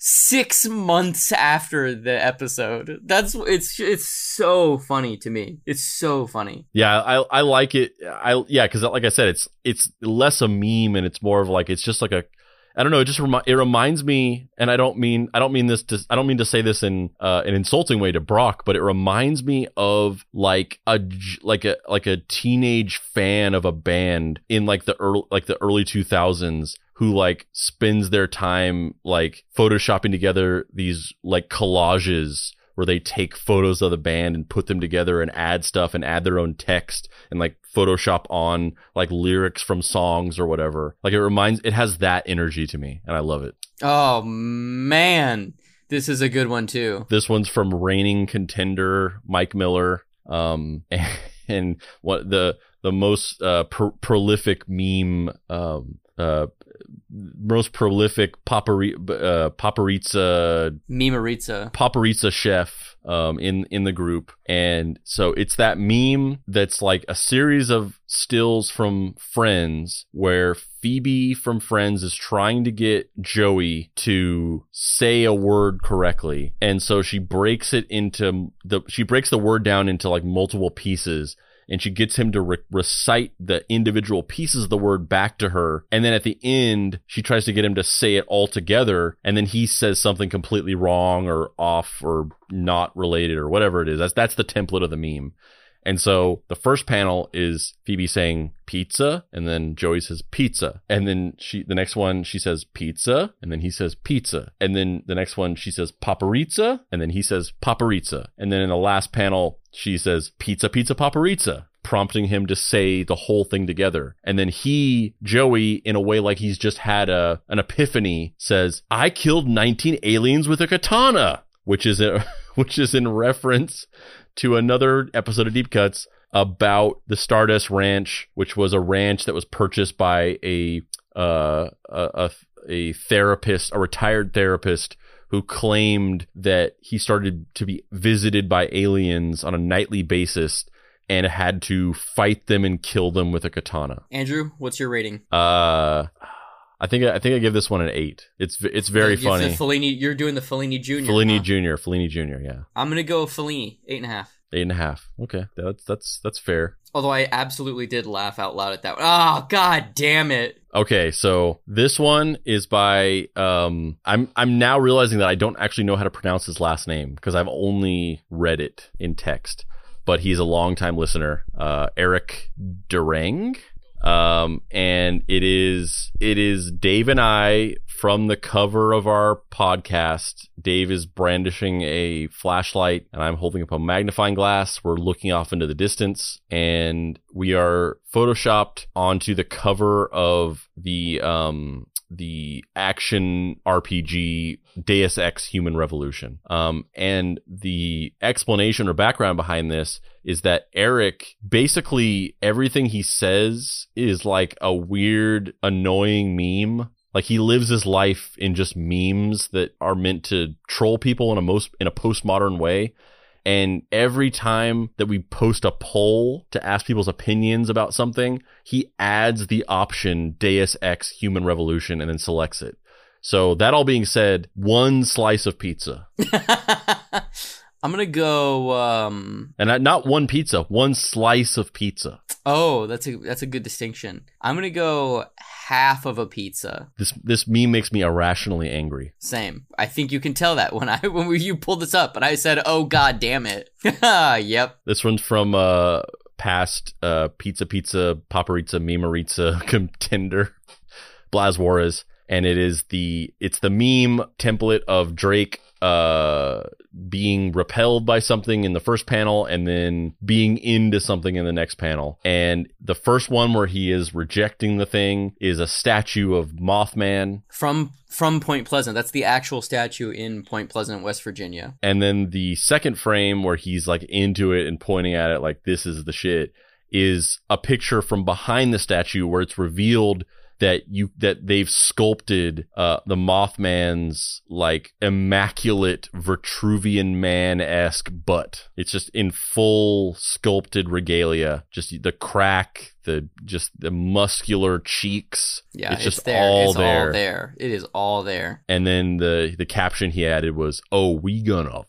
six months after the episode. That's it's it's so funny to me. It's so funny. Yeah, I I like it. I yeah, because like I said, it's it's less a meme and it's more of like it's just like a. I don't know. It just remi- it reminds me, and I don't mean I don't mean this to I don't mean to say this in uh, an insulting way to Brock, but it reminds me of like a like a like a teenage fan of a band in like the early like the early two thousands who like spends their time like photoshopping together these like collages where they take photos of the band and put them together and add stuff and add their own text and like Photoshop on like lyrics from songs or whatever. Like it reminds, it has that energy to me and I love it. Oh man, this is a good one too. This one's from reigning contender Mike Miller. Um, and, and what the, the most uh, pro- prolific meme, um, uh, most prolific papari- uh, paparizza Memeritza paparizza chef um in in the group. And so it's that meme that's like a series of stills from Friends where Phoebe from Friends is trying to get Joey to say a word correctly, and so she breaks it into the she breaks the word down into like multiple pieces. And she gets him to re- recite the individual pieces of the word back to her. And then at the end, she tries to get him to say it all together. And then he says something completely wrong or off or not related or whatever it is. That's that's the template of the meme. And so the first panel is Phoebe saying pizza, and then Joey says pizza. And then she, the next one, she says pizza, and then he says pizza. And then the next one, she says paparizza, and then he says paparizza. And then in the last panel, she says pizza, pizza, paparizza, prompting him to say the whole thing together. And then he, Joey, in a way like he's just had a an epiphany, says, I killed nineteen aliens with a katana. Which is a which is in reference to another episode of Deep Cuts about the Stardust Ranch, which was a ranch that was purchased by a uh, a, a a therapist, a retired therapist, who claimed that he started to be visited by aliens on a nightly basis and had to fight them and kill them with a katana. Andrew, what's your rating? Uh, I think I think I give this one an eight. It's it's very It's funny. the Fellini, you're doing the Fellini Junior Fellini huh? Junior, Fellini Junior, yeah. I'm gonna go Fellini, eight and a half. Eight and a half. Okay, that's that's that's fair. Although I absolutely did laugh out loud at that one. Oh, god damn it. Okay, so this one is by um I'm I'm now realizing that I don't actually know how to pronounce his last name because I've only read it in text. But he's a longtime listener, uh Eric Durang. Um and it is it is Dave and I from the cover of our podcast. Dave is brandishing a flashlight and I'm holding up a magnifying glass. We're looking off into the distance and we are photoshopped onto the cover of the um the action R P G Deus Ex Human Revolution. Um, and the explanation or background behind this is that Eric, basically everything he says is like a weird, annoying meme. Like he lives his life in just memes that are meant to troll people in a most in a postmodern way. And every time that we post a poll to ask people's opinions about something, he adds the option Deus Ex Human Revolution and then selects it. So that all being said, one slice of pizza. I'm gonna go um And not- not one pizza, one slice of pizza. oh, that's a that's a good distinction. I'm gonna go half of a pizza. This this meme makes me irrationally angry. Same. I think you can tell that when I when we, you pulled this up and I said, "Oh god damn it." Yep. This one's from uh past uh Pizza Pizza Paparizza Memerizza contender Blas Juarez, and it is the it's the meme template of Drake uh being repelled by something in the first panel and then being into something in the next panel. And the first one where he is rejecting the thing is a statue of Mothman. From from Point Pleasant. That's the actual statue in Point Pleasant, West Virginia. And then the second frame where he's like into it and pointing at it like this is the shit is a picture from behind the statue where it's revealed that you that they've sculpted uh, the Mothman's like immaculate Vitruvian Man-esque butt. It's just in full sculpted regalia. Just the crack, the just the muscular cheeks. Yeah, it's it's, just there. all it's there. all there. It is all there. And then the the caption he added was, "Oh, we gonna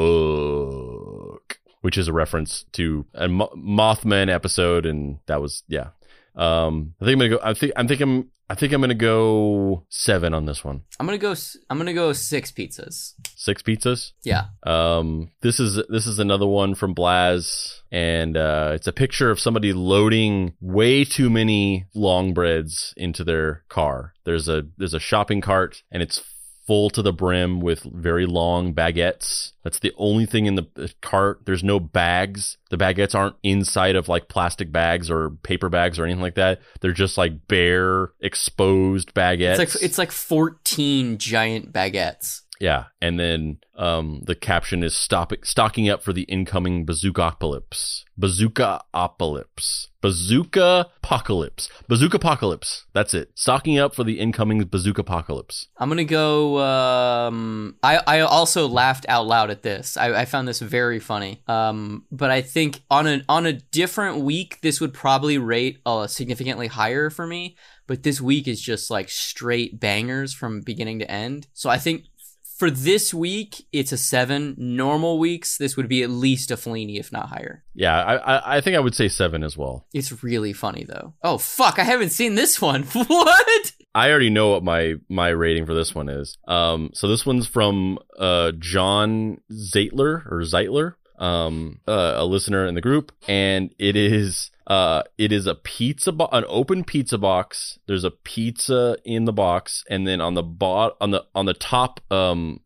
fuck," which is a reference to a Mo- Mothman episode, and that was yeah. Um, I think I'm gonna go. I think I'm thinking. I think I'm gonna go seven on this one. I'm gonna go. s- I'm gonna go six pizzas. Six pizzas. Yeah. Um, this is this is another one from Blas, and uh, it's a picture of somebody loading way too many long breads into their car. There's a there's a shopping cart, and it's full to the brim with very long baguettes. That's the only thing in the cart. There's no bags. The baguettes aren't inside of like plastic bags or paper bags or anything like that. They're just like bare, exposed baguettes. It's like it's like fourteen giant baguettes. Yeah, and then um, the caption is stop stocking up for the incoming bazooka-apocalypse. Bazooka-apocalypse. Bazooka-apocalypse. Bazooka-apocalypse. That's it. Stocking up for the incoming bazooka-apocalypse. I'm gonna go. Um, I I also laughed out loud at this. I, I found this very funny. Um, but I think on a on a different week, this would probably rate uh, significantly higher for me. But this week is just like straight bangers from beginning to end. So I think for this week, it's a seven. Normal weeks, this would be at least a Fellini, if not higher. Yeah, I, I I think I would say seven as well. It's really funny though. Oh fuck, I haven't seen this one. What? I already know what my my rating for this one is. Um, so this one's from uh John Zeitler or Zeitler, um, uh, a listener in the group, and it is uh it is a pizza bo- an open pizza box. There's a pizza in the box, and then on the bot on the on the top um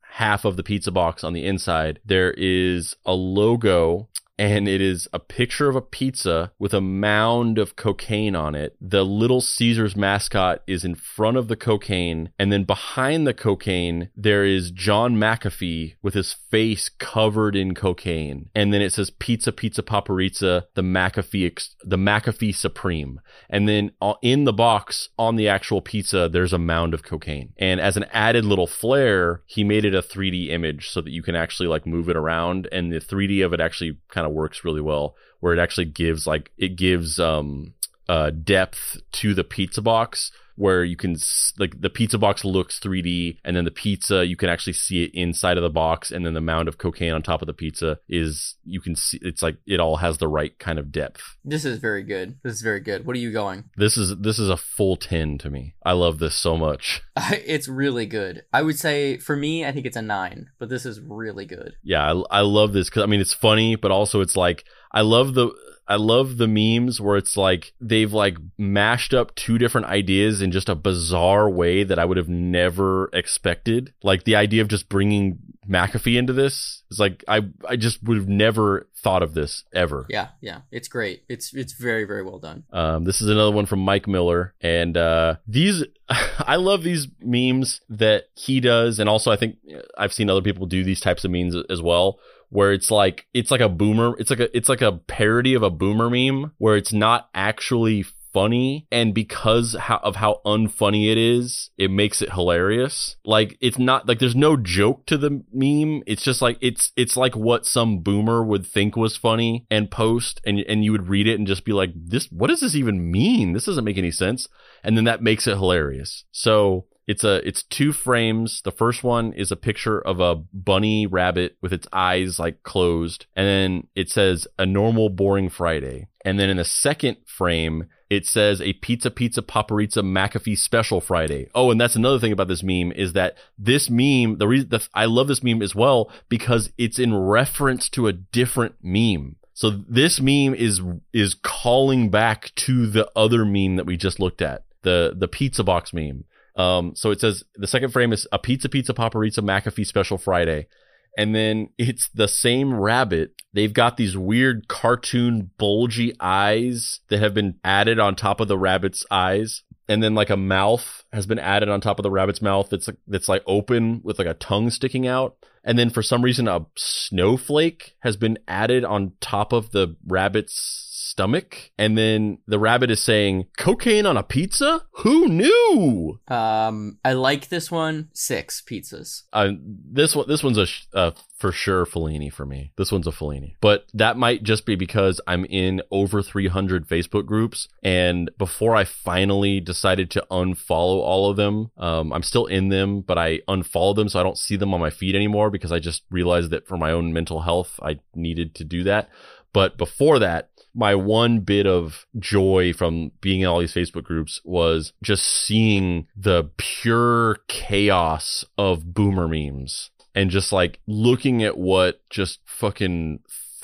half of the pizza box on the inside, there is a logo, and it is a picture of a pizza with a mound of cocaine on it. The Little Caesars mascot is in front of the cocaine, and then behind the cocaine, there is John McAfee with his face covered in cocaine. And then it says Pizza Pizza Paparizza, the McAfee ex- the McAfee Supreme. And then in the box on the actual pizza, there's a mound of cocaine. And as an added little flair, he made it a three D image so that you can actually like move it around, and the three D of it actually kind of works really well, where it actually gives like it gives um uh depth to the pizza box, where you can like the pizza box looks three D, and then the pizza you can actually see it inside of the box, and then the mound of cocaine on top of the pizza is you can see it's like it all has the right kind of depth. This is very good. This is very good. What are you going? This is this is a full ten to me. I love this so much. It's really good. I would say for me, I think it's a nine, but this is really good. Yeah, I, I love this because I mean it's funny, but also it's like I love the. I love the memes where it's like they've like mashed up two different ideas in just a bizarre way that I would have never expected. Like the idea of just bringing McAfee into this is like I I just would have never thought of this ever. Yeah, yeah, it's great. It's it's very very well done. Um, this is another one from Mike Miller, and uh, these I love these memes that he does, and also I think I've seen other people do these types of memes as well, where it's like it's like a boomer it's like a it's like a parody of a boomer meme where it's not actually funny, and because how, of how unfunny it is, it makes it hilarious. Like it's not like there's no joke to the meme. It's just like it's it's like what some boomer would think was funny and post, and and you would read it and just be like, this what does this even mean? This doesn't make any sense. And then that makes it hilarious. So It's a it's two frames. The first one is a picture of a bunny rabbit with its eyes like closed. And then it says a normal boring Friday. And then in the second frame, it says a Pizza Pizza Paparizza McAfee Special Friday. Oh, and that's another thing about this meme is that this meme, the reason the, I love this meme as well because it's in reference to a different meme. So this meme is is calling back to the other meme that we just looked at, the the pizza box meme. Um, so it says the second frame is a Pizza Pizza Paparizza McAfee Special Friday. And then it's the same rabbit. They've got these weird cartoon bulgy eyes that have been added on top of the rabbit's eyes. And then like a mouth has been added on top of the rabbit's mouth that's like, that's like open with like a tongue sticking out. And then for some reason, a snowflake has been added on top of the rabbit's stomach. And then the rabbit is saying, cocaine on a pizza? Who knew? Um, I like this one. Six pizzas. Uh, this one, this one's a sh- uh, for sure Fellini for me. This one's a Fellini. But that might just be because I'm in over three hundred Facebook groups. And before I finally decided to unfollow all of them, um, I'm still in them, but I unfollowed them so I don't see them on my feed anymore because I just realized that for my own mental health, I needed to do that. But before that, my one bit of joy from being in all these Facebook groups was just seeing the pure chaos of boomer memes and just like looking at what just fucking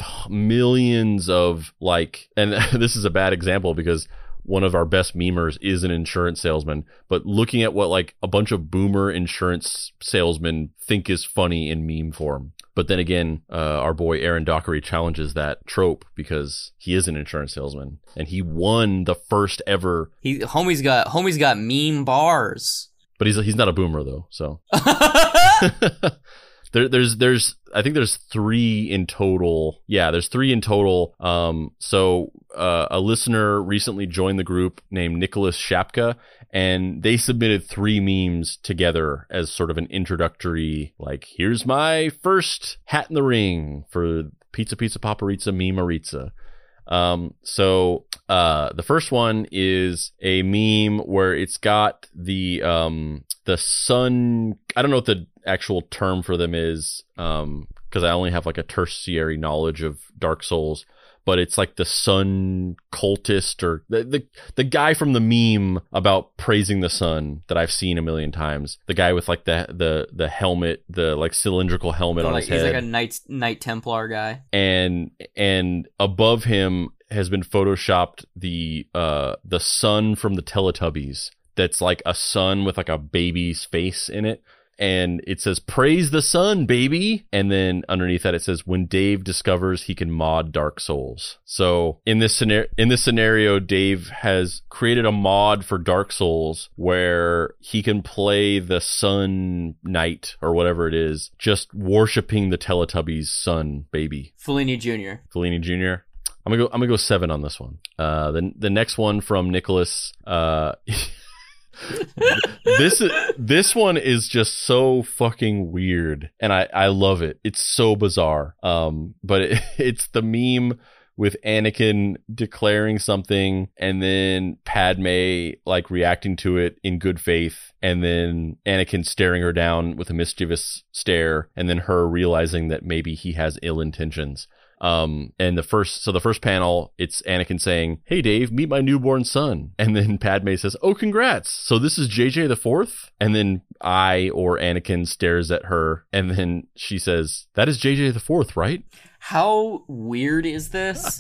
millions of like, and this is a bad example because one of our best memers is an insurance salesman, but looking at what like a bunch of boomer insurance salesmen think is funny in meme form. But then again, uh, our boy Aaron Dockery challenges that trope because he is an insurance salesman and he won the first ever. He homie's got homie's got meme bars. But he's he's not a boomer though, so. There, there's, there's, I think there's three in total. Yeah, there's three in total. Um, so uh, a listener recently joined the group named Nicholas Shapka, and they submitted three memes together as sort of an introductory, like, here's my first hat in the ring for Pizza Pizza Paparizza Meme-arizza. Um, so uh, the first one is a meme where it's got the um, the sun. I don't know what the actual term for them is, um, because I only have like a tertiary knowledge of Dark Souls. But it's like the sun cultist or the, the the guy from the meme about praising the sun that I've seen a million times. The guy with like the the the helmet, the like cylindrical helmet so on like, his head. He's like a Knight Knight Templar guy. And and above him has been photoshopped the uh the sun from the Teletubbies. That's like a sun with like a baby's face in it. and it says, praise the sun, baby. And then underneath that, it says, when Dave discovers he can mod Dark Souls. So in this scenario, in this scenario, Dave has created a mod for Dark Souls where he can play the Sun Knight or whatever it is, just worshiping the Teletubbies' sun, baby. Fellini Junior Fellini Junior I'm gonna go. I'm gonna go seven on this one. Uh, the the next one from Nicholas. Uh, this this one is just so fucking weird, and I I love it. It's so bizarre. Um, but it, it's the meme with Anakin declaring something and then Padme like reacting to it in good faith, and then Anakin staring her down with a mischievous stare, and then her realizing that maybe he has ill intentions. Um, and the first, so the first panel, it's Anakin saying, hey Dave, meet my newborn son. And then Padme says, oh, congrats. So this is J J the fourth? And then I, or Anakin, stares at her, and then she says, that is J J the fourth, right? How weird is this?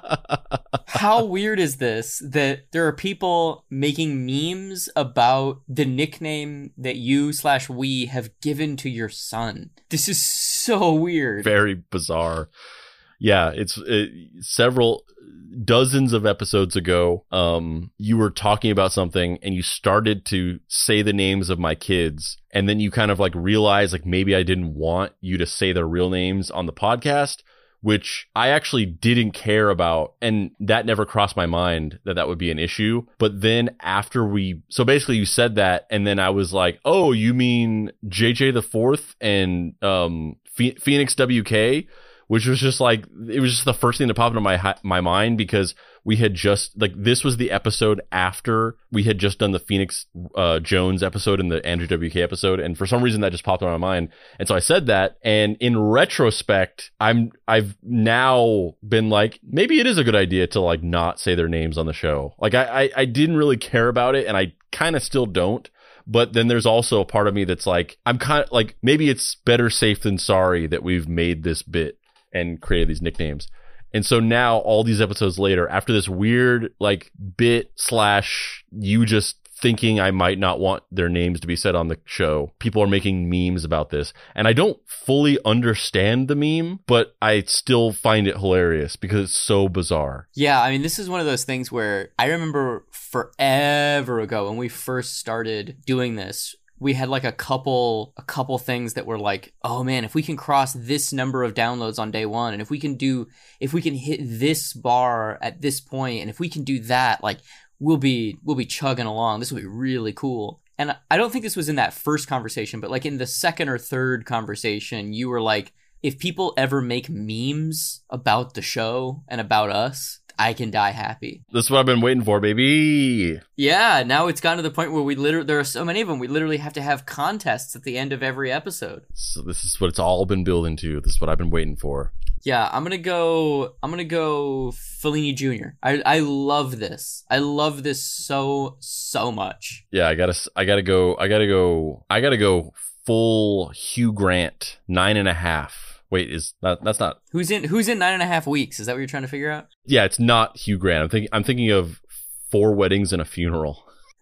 How weird is this that there are people making memes about the nickname that you slash we have given to your son? This is so weird. Very bizarre. Yeah, it's it, several dozens of episodes ago, um, you were talking about something and you started to say the names of my kids. And then you kind of like realized like maybe I didn't want you to say their real names on the podcast, which I actually didn't care about. And that never crossed my mind that that would be an issue. But then after we, so basically you said that, and then I was like, oh, you mean J J the fourth and um, Ph- Phoenix W K? Which was just like, it was just the first thing that popped into my my mind, because we had just, like, this was the episode after we had just done the Phoenix uh, Jones episode and the Andrew W K episode. And for some reason that just popped into my mind. And so I said that. And in retrospect, I'm, I've now been like, maybe it is a good idea to like not say their names on the show. Like I, I, I didn't really care about it, and I kind of still don't. But then there's also a part of me that's like, I'm kind of like, maybe it's better safe than sorry that we've made this bit and created these nicknames. And so now all these episodes later, after this weird like bit slash you just thinking I might not want their names to be said on the show, people are making memes about this. And I don't fully understand the meme, but I still find it hilarious because it's so bizarre. Yeah, I mean, this is one of those things where I remember forever ago when we first started doing this, we had like a couple a couple things that were like, oh man, if we can cross this number of downloads on day one, and if we can do if we can hit this bar at this point, and if we can do that, like we'll be we'll be chugging along. This will be really cool. And I don't think this was in that first conversation, but like in the second or third conversation, you were like, if people ever make memes about the show and about us, I can die happy. That's what I've been waiting for, baby. Yeah, now it's gotten to the point where we literally, there are so many of them, we literally have to have contests at the end of every episode. So this is what it's all been building to. This is what I've been waiting for. Yeah, I'm gonna go, I'm gonna go Fellini Junior I, I love this. I love this so, so much. Yeah, I gotta, I gotta go, I gotta go, I gotta go full Hugh Grant, nine and a half. Wait, is that that's not who's in who's in nine and a half weeks? Is that what you're trying to figure out? Yeah, it's not Hugh Grant. I'm thinking I'm thinking of Four Weddings and a Funeral,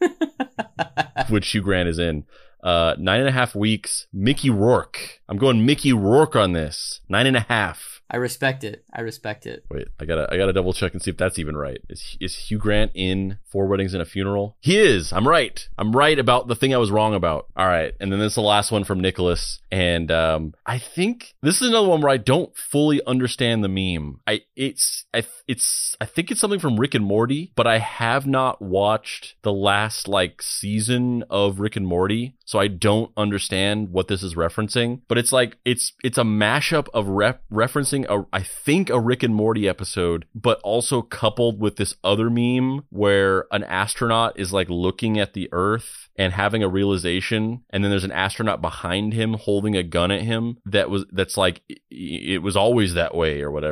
which Hugh Grant is in. Uh, nine and a half weeks. Mickey Rourke. I'm going Mickey Rourke on this. Nine and a half. I respect it. I respect it. Wait, I gotta I gotta double check and see if that's even right. Is is Hugh Grant in Four Weddings and a Funeral? He is. I'm right. I'm right about the thing I was wrong about. All right, and then this is the last one from Nicholas, and um, I think this is another one where I don't fully understand the meme. I it's I it's I think it's something from Rick and Morty, but I have not watched the last like season of Rick and Morty, so I don't understand what this is referencing. But it's like it's it's a mashup of rep- referencing a, I think a Rick and Morty episode, but also coupled with this other meme where an astronaut is like looking at the Earth and having a realization, and then there's an astronaut behind him holding a gun at him that was that's like it was always that way or whatever.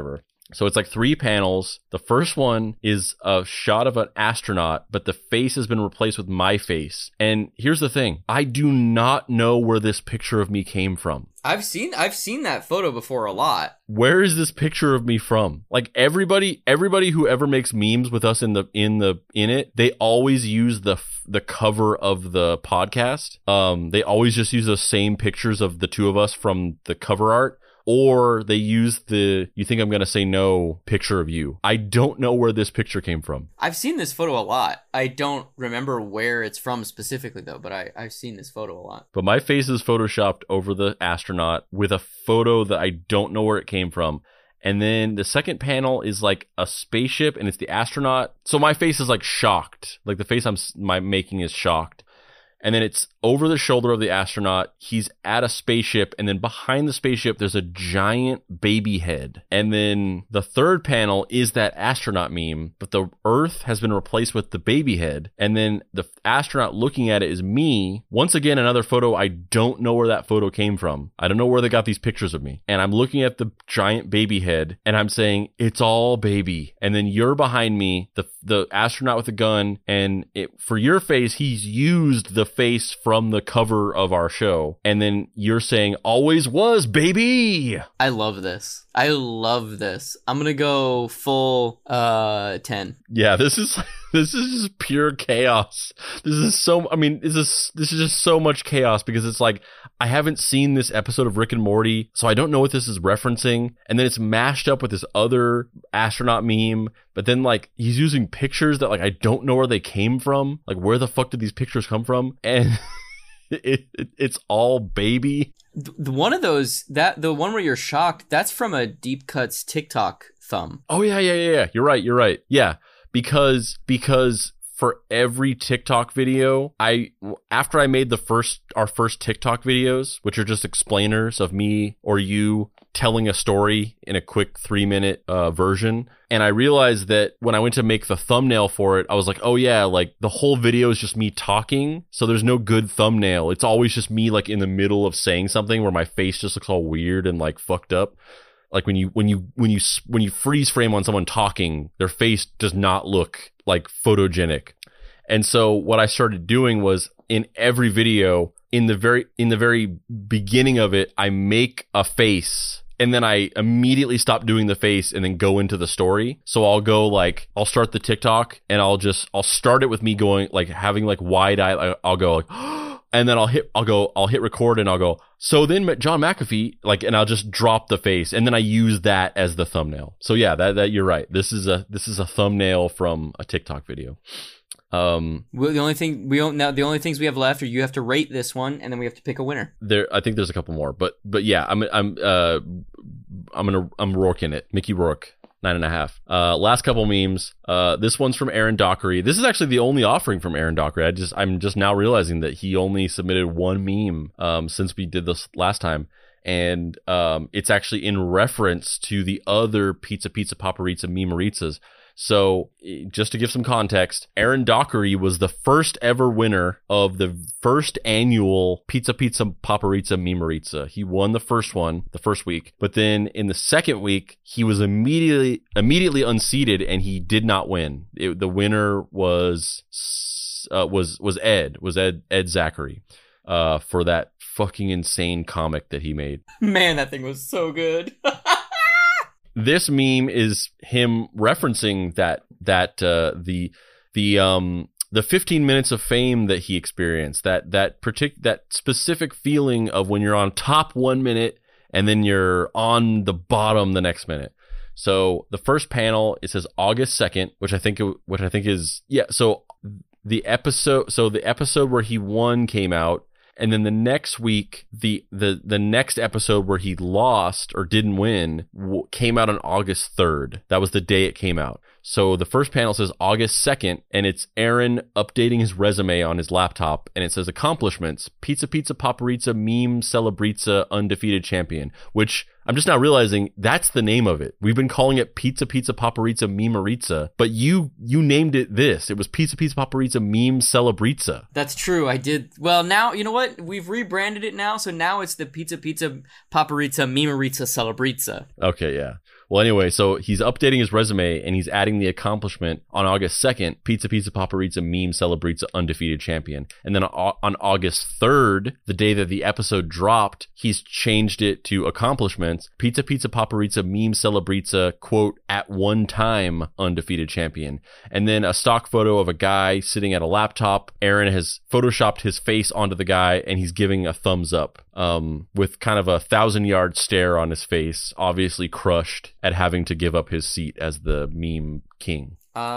So it's like three panels. The first one is a shot of an astronaut, but the face has been replaced with my face. And here's the thing. I do not know where this picture of me came from. I've seen I've seen that photo before a lot. Where is this picture of me from? Like everybody everybody who ever makes memes with us in the in the in it, they always use the the cover of the podcast. Um they always just use those same pictures of the two of us from the cover art. Or they use the "you think I'm going to say no" picture of you. I don't know where this picture came from. I've seen this photo a lot. I don't remember where it's from specifically, though, but I, I've seen this photo a lot. But my face is photoshopped over the astronaut with a photo that I don't know where it came from. And then the second panel is like a spaceship, and it's the astronaut. So my face is like shocked. Like the face I'm my making is shocked. And then it's over the shoulder of the astronaut. He's at a spaceship. And then behind the spaceship, there's a giant baby head. And then the third panel is that astronaut meme, but the Earth has been replaced with the baby head. And then the astronaut looking at it is me. Once again, another photo. I don't know where that photo came from. I don't know where they got these pictures of me. And I'm looking at the giant baby head and I'm saying, it's all baby. And then you're behind me, the, the astronaut with the gun. And it, for your face, he's used the face from the cover of our show, and then you're saying always was, baby. I love this. I love this. I'm gonna go full uh ten. Yeah, this is this is just pure chaos. This is so I mean, this is this is just so much chaos because it's like I haven't seen this episode of Rick and Morty, so I don't know what this is referencing, and then it's mashed up with this other astronaut meme, but then like he's using pictures that like I don't know where they came from. Like where the fuck did these pictures come from? And it, it it's all baby. The one of those, that the one where you're shocked, that's from a Deep Cuts TikTok thumb. Oh yeah, yeah, yeah, yeah. You're right, you're right. Yeah, because because for every TikTok video, I after I made the first our first TikTok videos, which are just explainers of me or you telling a story in a quick three minute uh, version. And I realized that when I went to make the thumbnail for it, I was like, oh yeah, like the whole video is just me talking. So there's no good thumbnail. It's always just me like in the middle of saying something where my face just looks all weird and like fucked up. Like when you, when you, when you, when you freeze frame on someone talking, their face does not look like photogenic. And so what I started doing was in every video, in the very, in the very beginning of it, I make a face. And then I immediately stop doing the face and then go into the story. So I'll go like, I'll start the TikTok and I'll just, I'll start it with me going like having like wide eye. I'll go like, and then I'll hit, I'll go, I'll hit record and I'll go, so then John McAfee, like, and I'll just drop the face and then I use that as the thumbnail. So yeah, that, that you're right. This is a, this is a thumbnail from a TikTok video. Um, well, the only thing we don't now, the only things we have left are you have to rate this one, and then we have to pick a winner. There, I think there's a couple more, but but yeah, I'm I'm uh I'm gonna I'm Rourking it, Mickey Rourke, nine and a half. Uh, last couple memes. Uh, this one's from Aaron Dockery. This is actually the only offering from Aaron Dockery. I just I'm just now realizing that he only submitted one meme um since we did this last time. And um, it's actually in reference to the other Pizza Pizza Paparizza Memerizzas. So just to give some context, Aaron Dockery was the first ever winner of the first annual Pizza Pizza Paparizza Memerizza. He won the first one, the first week, but then in the second week, he was immediately immediately unseated and he did not win. It, the winner was uh, was was Ed, was Ed Ed Zachary uh, for that fucking insane comic that he made. Man, that thing was so good. This meme is him referencing that that uh, the the um the fifteen minutes of fame that he experienced, that that partic- that specific feeling of when you're on top one minute and then you're on the bottom the next minute. So the first panel, it says August second, which I think which I think is yeah. So the episode, so the episode where he won came out. And then the next week, the, the, the next episode where he lost or didn't win w- came out on August third. That was the day it came out. So the first panel says August second, and it's Aaron updating his resume on his laptop, and it says accomplishments, Pizza Pizza Paparizza Meme Celebrizza Undefeated Champion, which I'm just now realizing that's the name of it. We've been calling it Pizza Pizza Paparizza Memerizza, but you you named it this. It was Pizza Pizza Paparizza Meme Celebrizza. That's true. I did. Well, now, you know what? We've rebranded it now, so now it's the Pizza Pizza Paparizza Memerizza Celebrizza. Okay, yeah. Well, anyway, so he's updating his resume and he's adding the accomplishment on August second, Pizza Pizza Paparizza meme celebrates undefeated champion. And then on August third, the day that the episode dropped, he's changed it to accomplishments. Pizza Pizza Paparizza meme celebrates a, quote, at one time undefeated champion. And then a stock photo of a guy sitting at a laptop. Aaron has photoshopped his face onto the guy and he's giving a thumbs up um, with kind of a thousand yard stare on his face, obviously crushed at having to give up his seat as the meme king.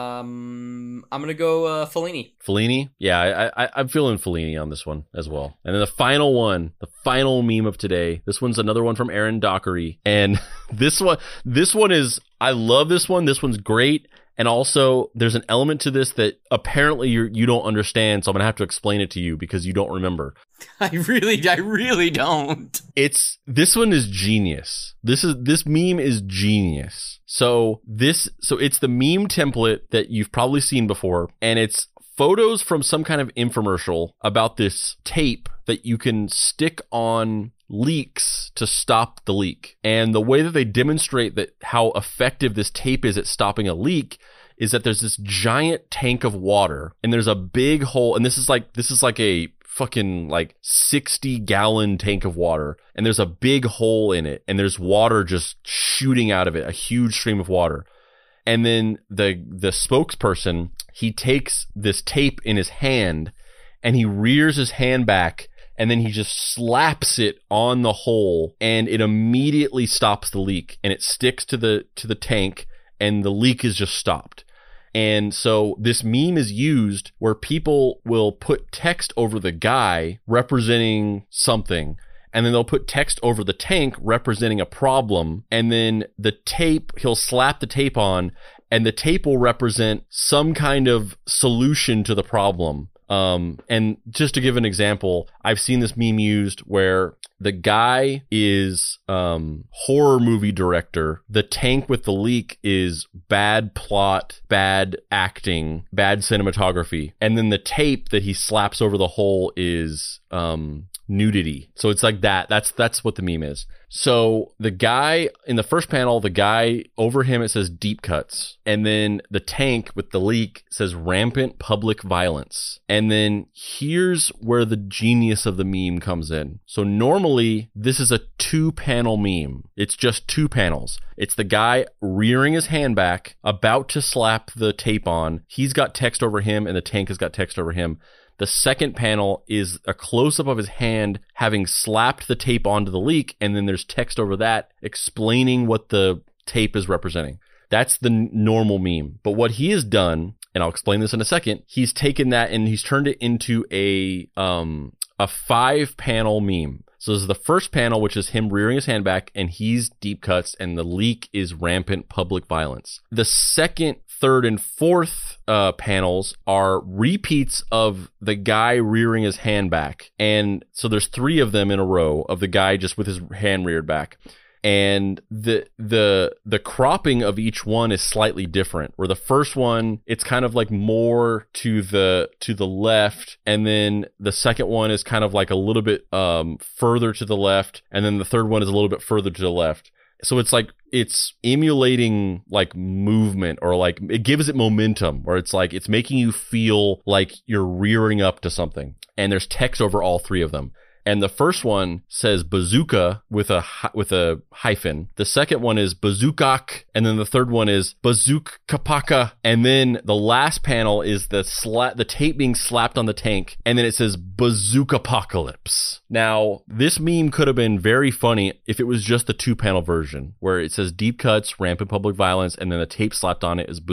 Um, I'm gonna go uh, Fellini. Fellini? Yeah, I, I, I'm feeling Fellini on this one as well. And then the final one, the final meme of today. This one's another one from Aaron Dockery, and this one, this one is, I love this one. This one's great. And also, there's an element to this that apparently you you don't understand, so I'm gonna have to explain it to you because you don't remember. I really, I really don't. It's this one is genius. This is this meme is genius. So this, so it's the meme template that you've probably seen before, and it's photos from some kind of infomercial about this tape that you can stick on leaks to stop the leak. And the way that they demonstrate that how effective this tape is at stopping a leak is that there's this giant tank of water and there's a big hole, and this is like this is like a fucking like sixty gallon tank of water, and there's a big hole in it and there's water just shooting out of it, a huge stream of water. And then the the spokesperson, he takes this tape in his hand and he rears his hand back and then he just slaps it on the hole and it immediately stops the leak and it sticks to the to the tank and the leak is just stopped. And so this meme is used where people will put text over the guy representing something, and then they'll put text over the tank representing a problem, and then the tape, he'll slap the tape on, and the tape will represent some kind of solution to the problem. Um, and just to give an example, I've seen this meme used where the guy is um, horror movie director. The tank with the leak is bad plot, bad acting, bad cinematography. And then the tape that he slaps over the hole is um, nudity. So it's like that. That's that's what the meme is. So the guy in the first panel, the guy over him, it says deep cuts. And then the tank with the leak says rampant public violence. And then here's where the genius of the meme comes in. So normally this is a two panel meme. It's just two panels. It's the guy rearing his hand back, about to slap the tape on. He's got text over him and the tank has got text over him. The second panel is a close-up of his hand having slapped the tape onto the leak, and then there's text over that explaining what the tape is representing. That's the n- normal meme. But what he has done, and I'll explain this in a second, he's taken that and he's turned it into a um, a five-panel meme. So this is the first panel, which is him rearing his hand back, and he's deep cuts, and the leak is rampant public violence. The second, third, and fourth uh, panels are repeats of the guy rearing his hand back. And so there's three of them in a row of the guy just with his hand reared back. And the the the cropping of each one is slightly different. Where the first one, it's kind of like more to the to the left, and then the second one is kind of like a little bit um further to the left, and then the third one is a little bit further to the left. So it's like it's emulating like movement, or like it gives it momentum, or it's like it's making you feel like you're rearing up to something. And there's text over all three of them. And the first one says bazooka with a with a hyphen. The second one is bazookak, and then the third one is bazookapaka. And then the last panel is the sla- the tape being slapped on the tank, and then it says bazookapocalypse. Now, this meme could have been very funny if it was just the two panel version, where it says deep cuts, rampant public violence, and then the tape slapped on it is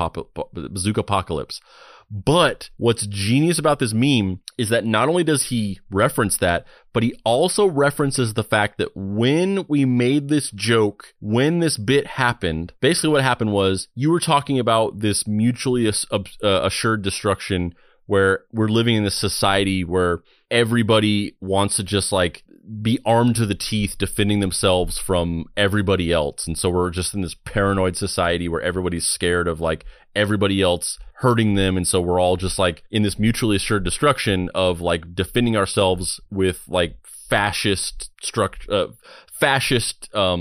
bazookapocalypse. But what's genius about this meme is that not only does he reference that, but he also references the fact that when we made this joke, when this bit happened, basically what happened was you were talking about this mutually assured destruction, where we're living in this society where everybody wants to just like be armed to the teeth defending themselves from everybody else. And so we're just in this paranoid society where everybody's scared of like everybody else hurting them. And so we're all just like in this mutually assured destruction of like defending ourselves with like fascist struct uh, fascist um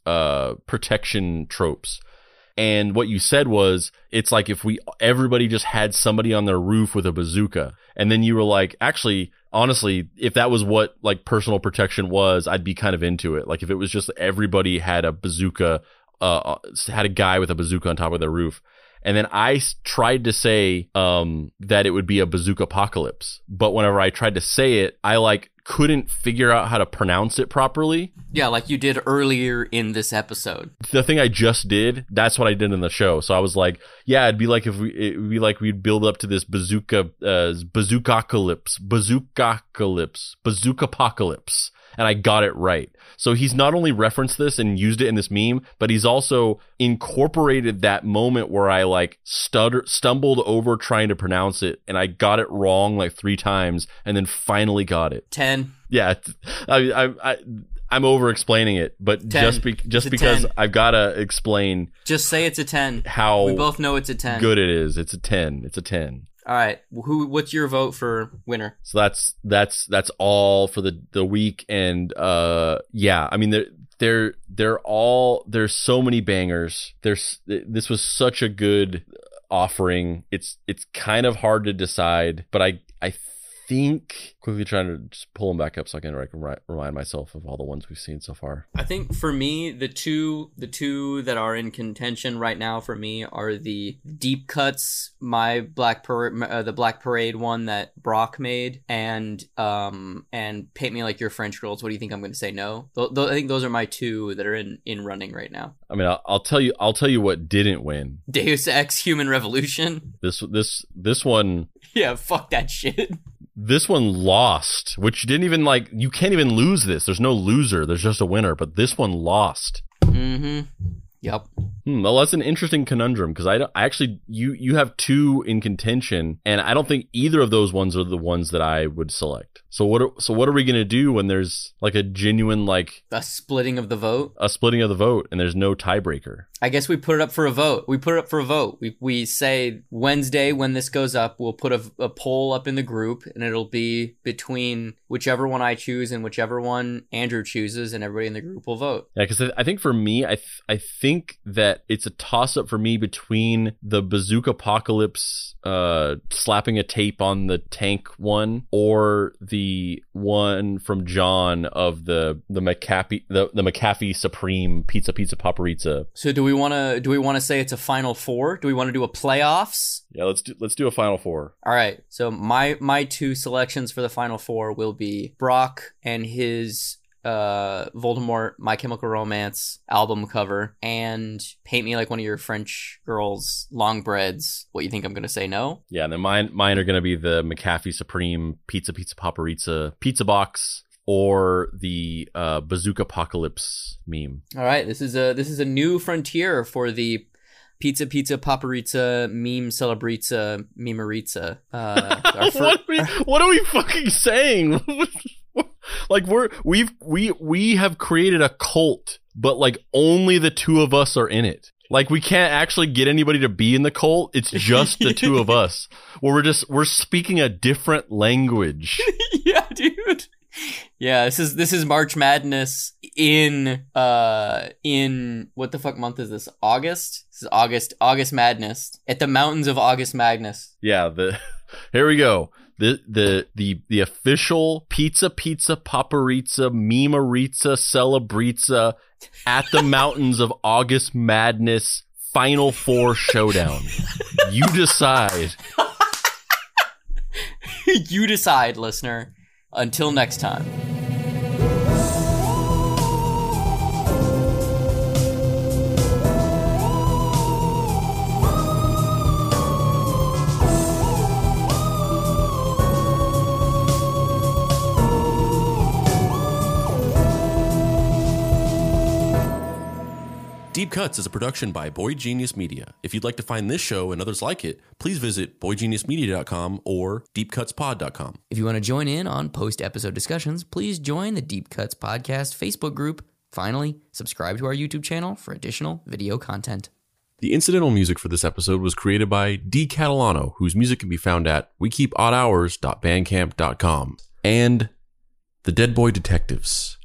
uh, protection tropes. And what you said was, it's like if we everybody just had somebody on their roof with a bazooka, and then you were like, actually, honestly, if that was what like personal protection was, I'd be kind of into it. Like if it was just everybody had a bazooka, uh, had a guy with a bazooka on top of their roof. And then I s- tried to say um, that it would be a bazooka apocalypse, but whenever I tried to say it, I like couldn't figure out how to pronounce it properly. Yeah, like you did earlier in this episode. The thing I just did, that's what I did in the show. So I was like, yeah, it'd be like if we, it'd be like we'd build up to this bazooka, uh, bazookacalypse, bazookacalypse, bazookapocalypse. And I got it right. So he's not only referenced this and used it in this meme, but he's also incorporated that moment where I like stutter, stumbled over trying to pronounce it, and I got it wrong like three times, and then finally got it. ten. Yeah, I, I, I, I'm over explaining it, but ten. just be, just It's a because ten. I've got to explain Just say it's a ten. how We both know it's a ten. good it is. It's a ten. It's a ten. All right. Who? What's your vote for winner? So that's that's that's all for the the week, and uh yeah, I mean they're they're they're all there's so many bangers. There's this was such a good offering. It's it's kind of hard to decide, but I I think quickly trying to just pull them back up so I can like, ri- remind myself of all the ones we've seen so far. I think for me, the two the two that are in contention right now for me are the deep cuts, my Black Parade, uh, the Black Parade one that Brock made, and um and Paint Me Like Your French Girls. What do you think I'm going to say? No, th- th- I think those are my two that are in, in running right now. I mean, I'll, I'll tell you I'll tell you what didn't win. Deus Ex Human Revolution. This this this one. Yeah, fuck that shit. This one lost, which didn't even like, you can't even lose this. There's no loser. There's just a winner. But this one lost. Mm-hmm. Yep. Hmm, well, that's an interesting conundrum because I, don't- I actually, you you have two in contention, and I don't think either of those ones are the ones that I would select. So what? Are, so what are we gonna do when there's like a genuine like A splitting of the vote. a splitting of the vote and there's no tiebreaker? I guess we put it up for a vote. We put it up for a vote. We we say Wednesday when this goes up, we'll put a, a poll up in the group, and it'll be between whichever one I choose and whichever one Andrew chooses, and everybody in the group will vote. Yeah, because I, I think for me, I th- I think that it's a toss up for me between the Bazooka Apocalypse uh, slapping a tape on the tank one, or the one from John of the the McAfee the, the McAfee Supreme Pizza Pizza Paparizza. So do we want to do we want to say it's a final four? Do we want to do a playoffs? Yeah, let's do let's do a final four. All right. So my my two selections for the final four will be Brock and his uh Voldemort My Chemical Romance album cover, and Paint Me Like One of Your French Girls Long Breads. What, you think I'm gonna say no? Yeah, and then mine mine are gonna be the McAfee Supreme Pizza Pizza Paparizza pizza box, or the uh, Bazooka Apocalypse meme. All right, this is a this is a new frontier for the Pizza Pizza Paparizza Meme Celebrizza Memerizza. Uh, our fir- what, are we, what are we fucking saying? Like we're we've we we have created a cult, but like only the two of us are in it. Like we can't actually get anybody to be in the cult. It's just the two of us. Where we're just we're speaking a different language. Yeah, dude. Yeah, this is this is March Madness in uh in what the fuck month is this? August? This is August August Madness at the mountains of August Madness. Yeah, the here we go. The the the the official Pizza Pizza Paparizza Memerizza Celebrizza at the mountains of August Madness Final Four showdown. You decide. You decide, listener. Until next time. Deep Cuts is a production by Boy Genius Media. If you'd like to find this show and others like it, please visit boy genius media dot com or deep cuts pod dot com. If you want to join in on post-episode discussions, please join the Deep Cuts Podcast Facebook group. Finally, subscribe to our YouTube channel for additional video content. The incidental music for this episode was created by D. Catalano, whose music can be found at we keep odd hours dot bandcamp dot com, and The Dead Boy Detectives.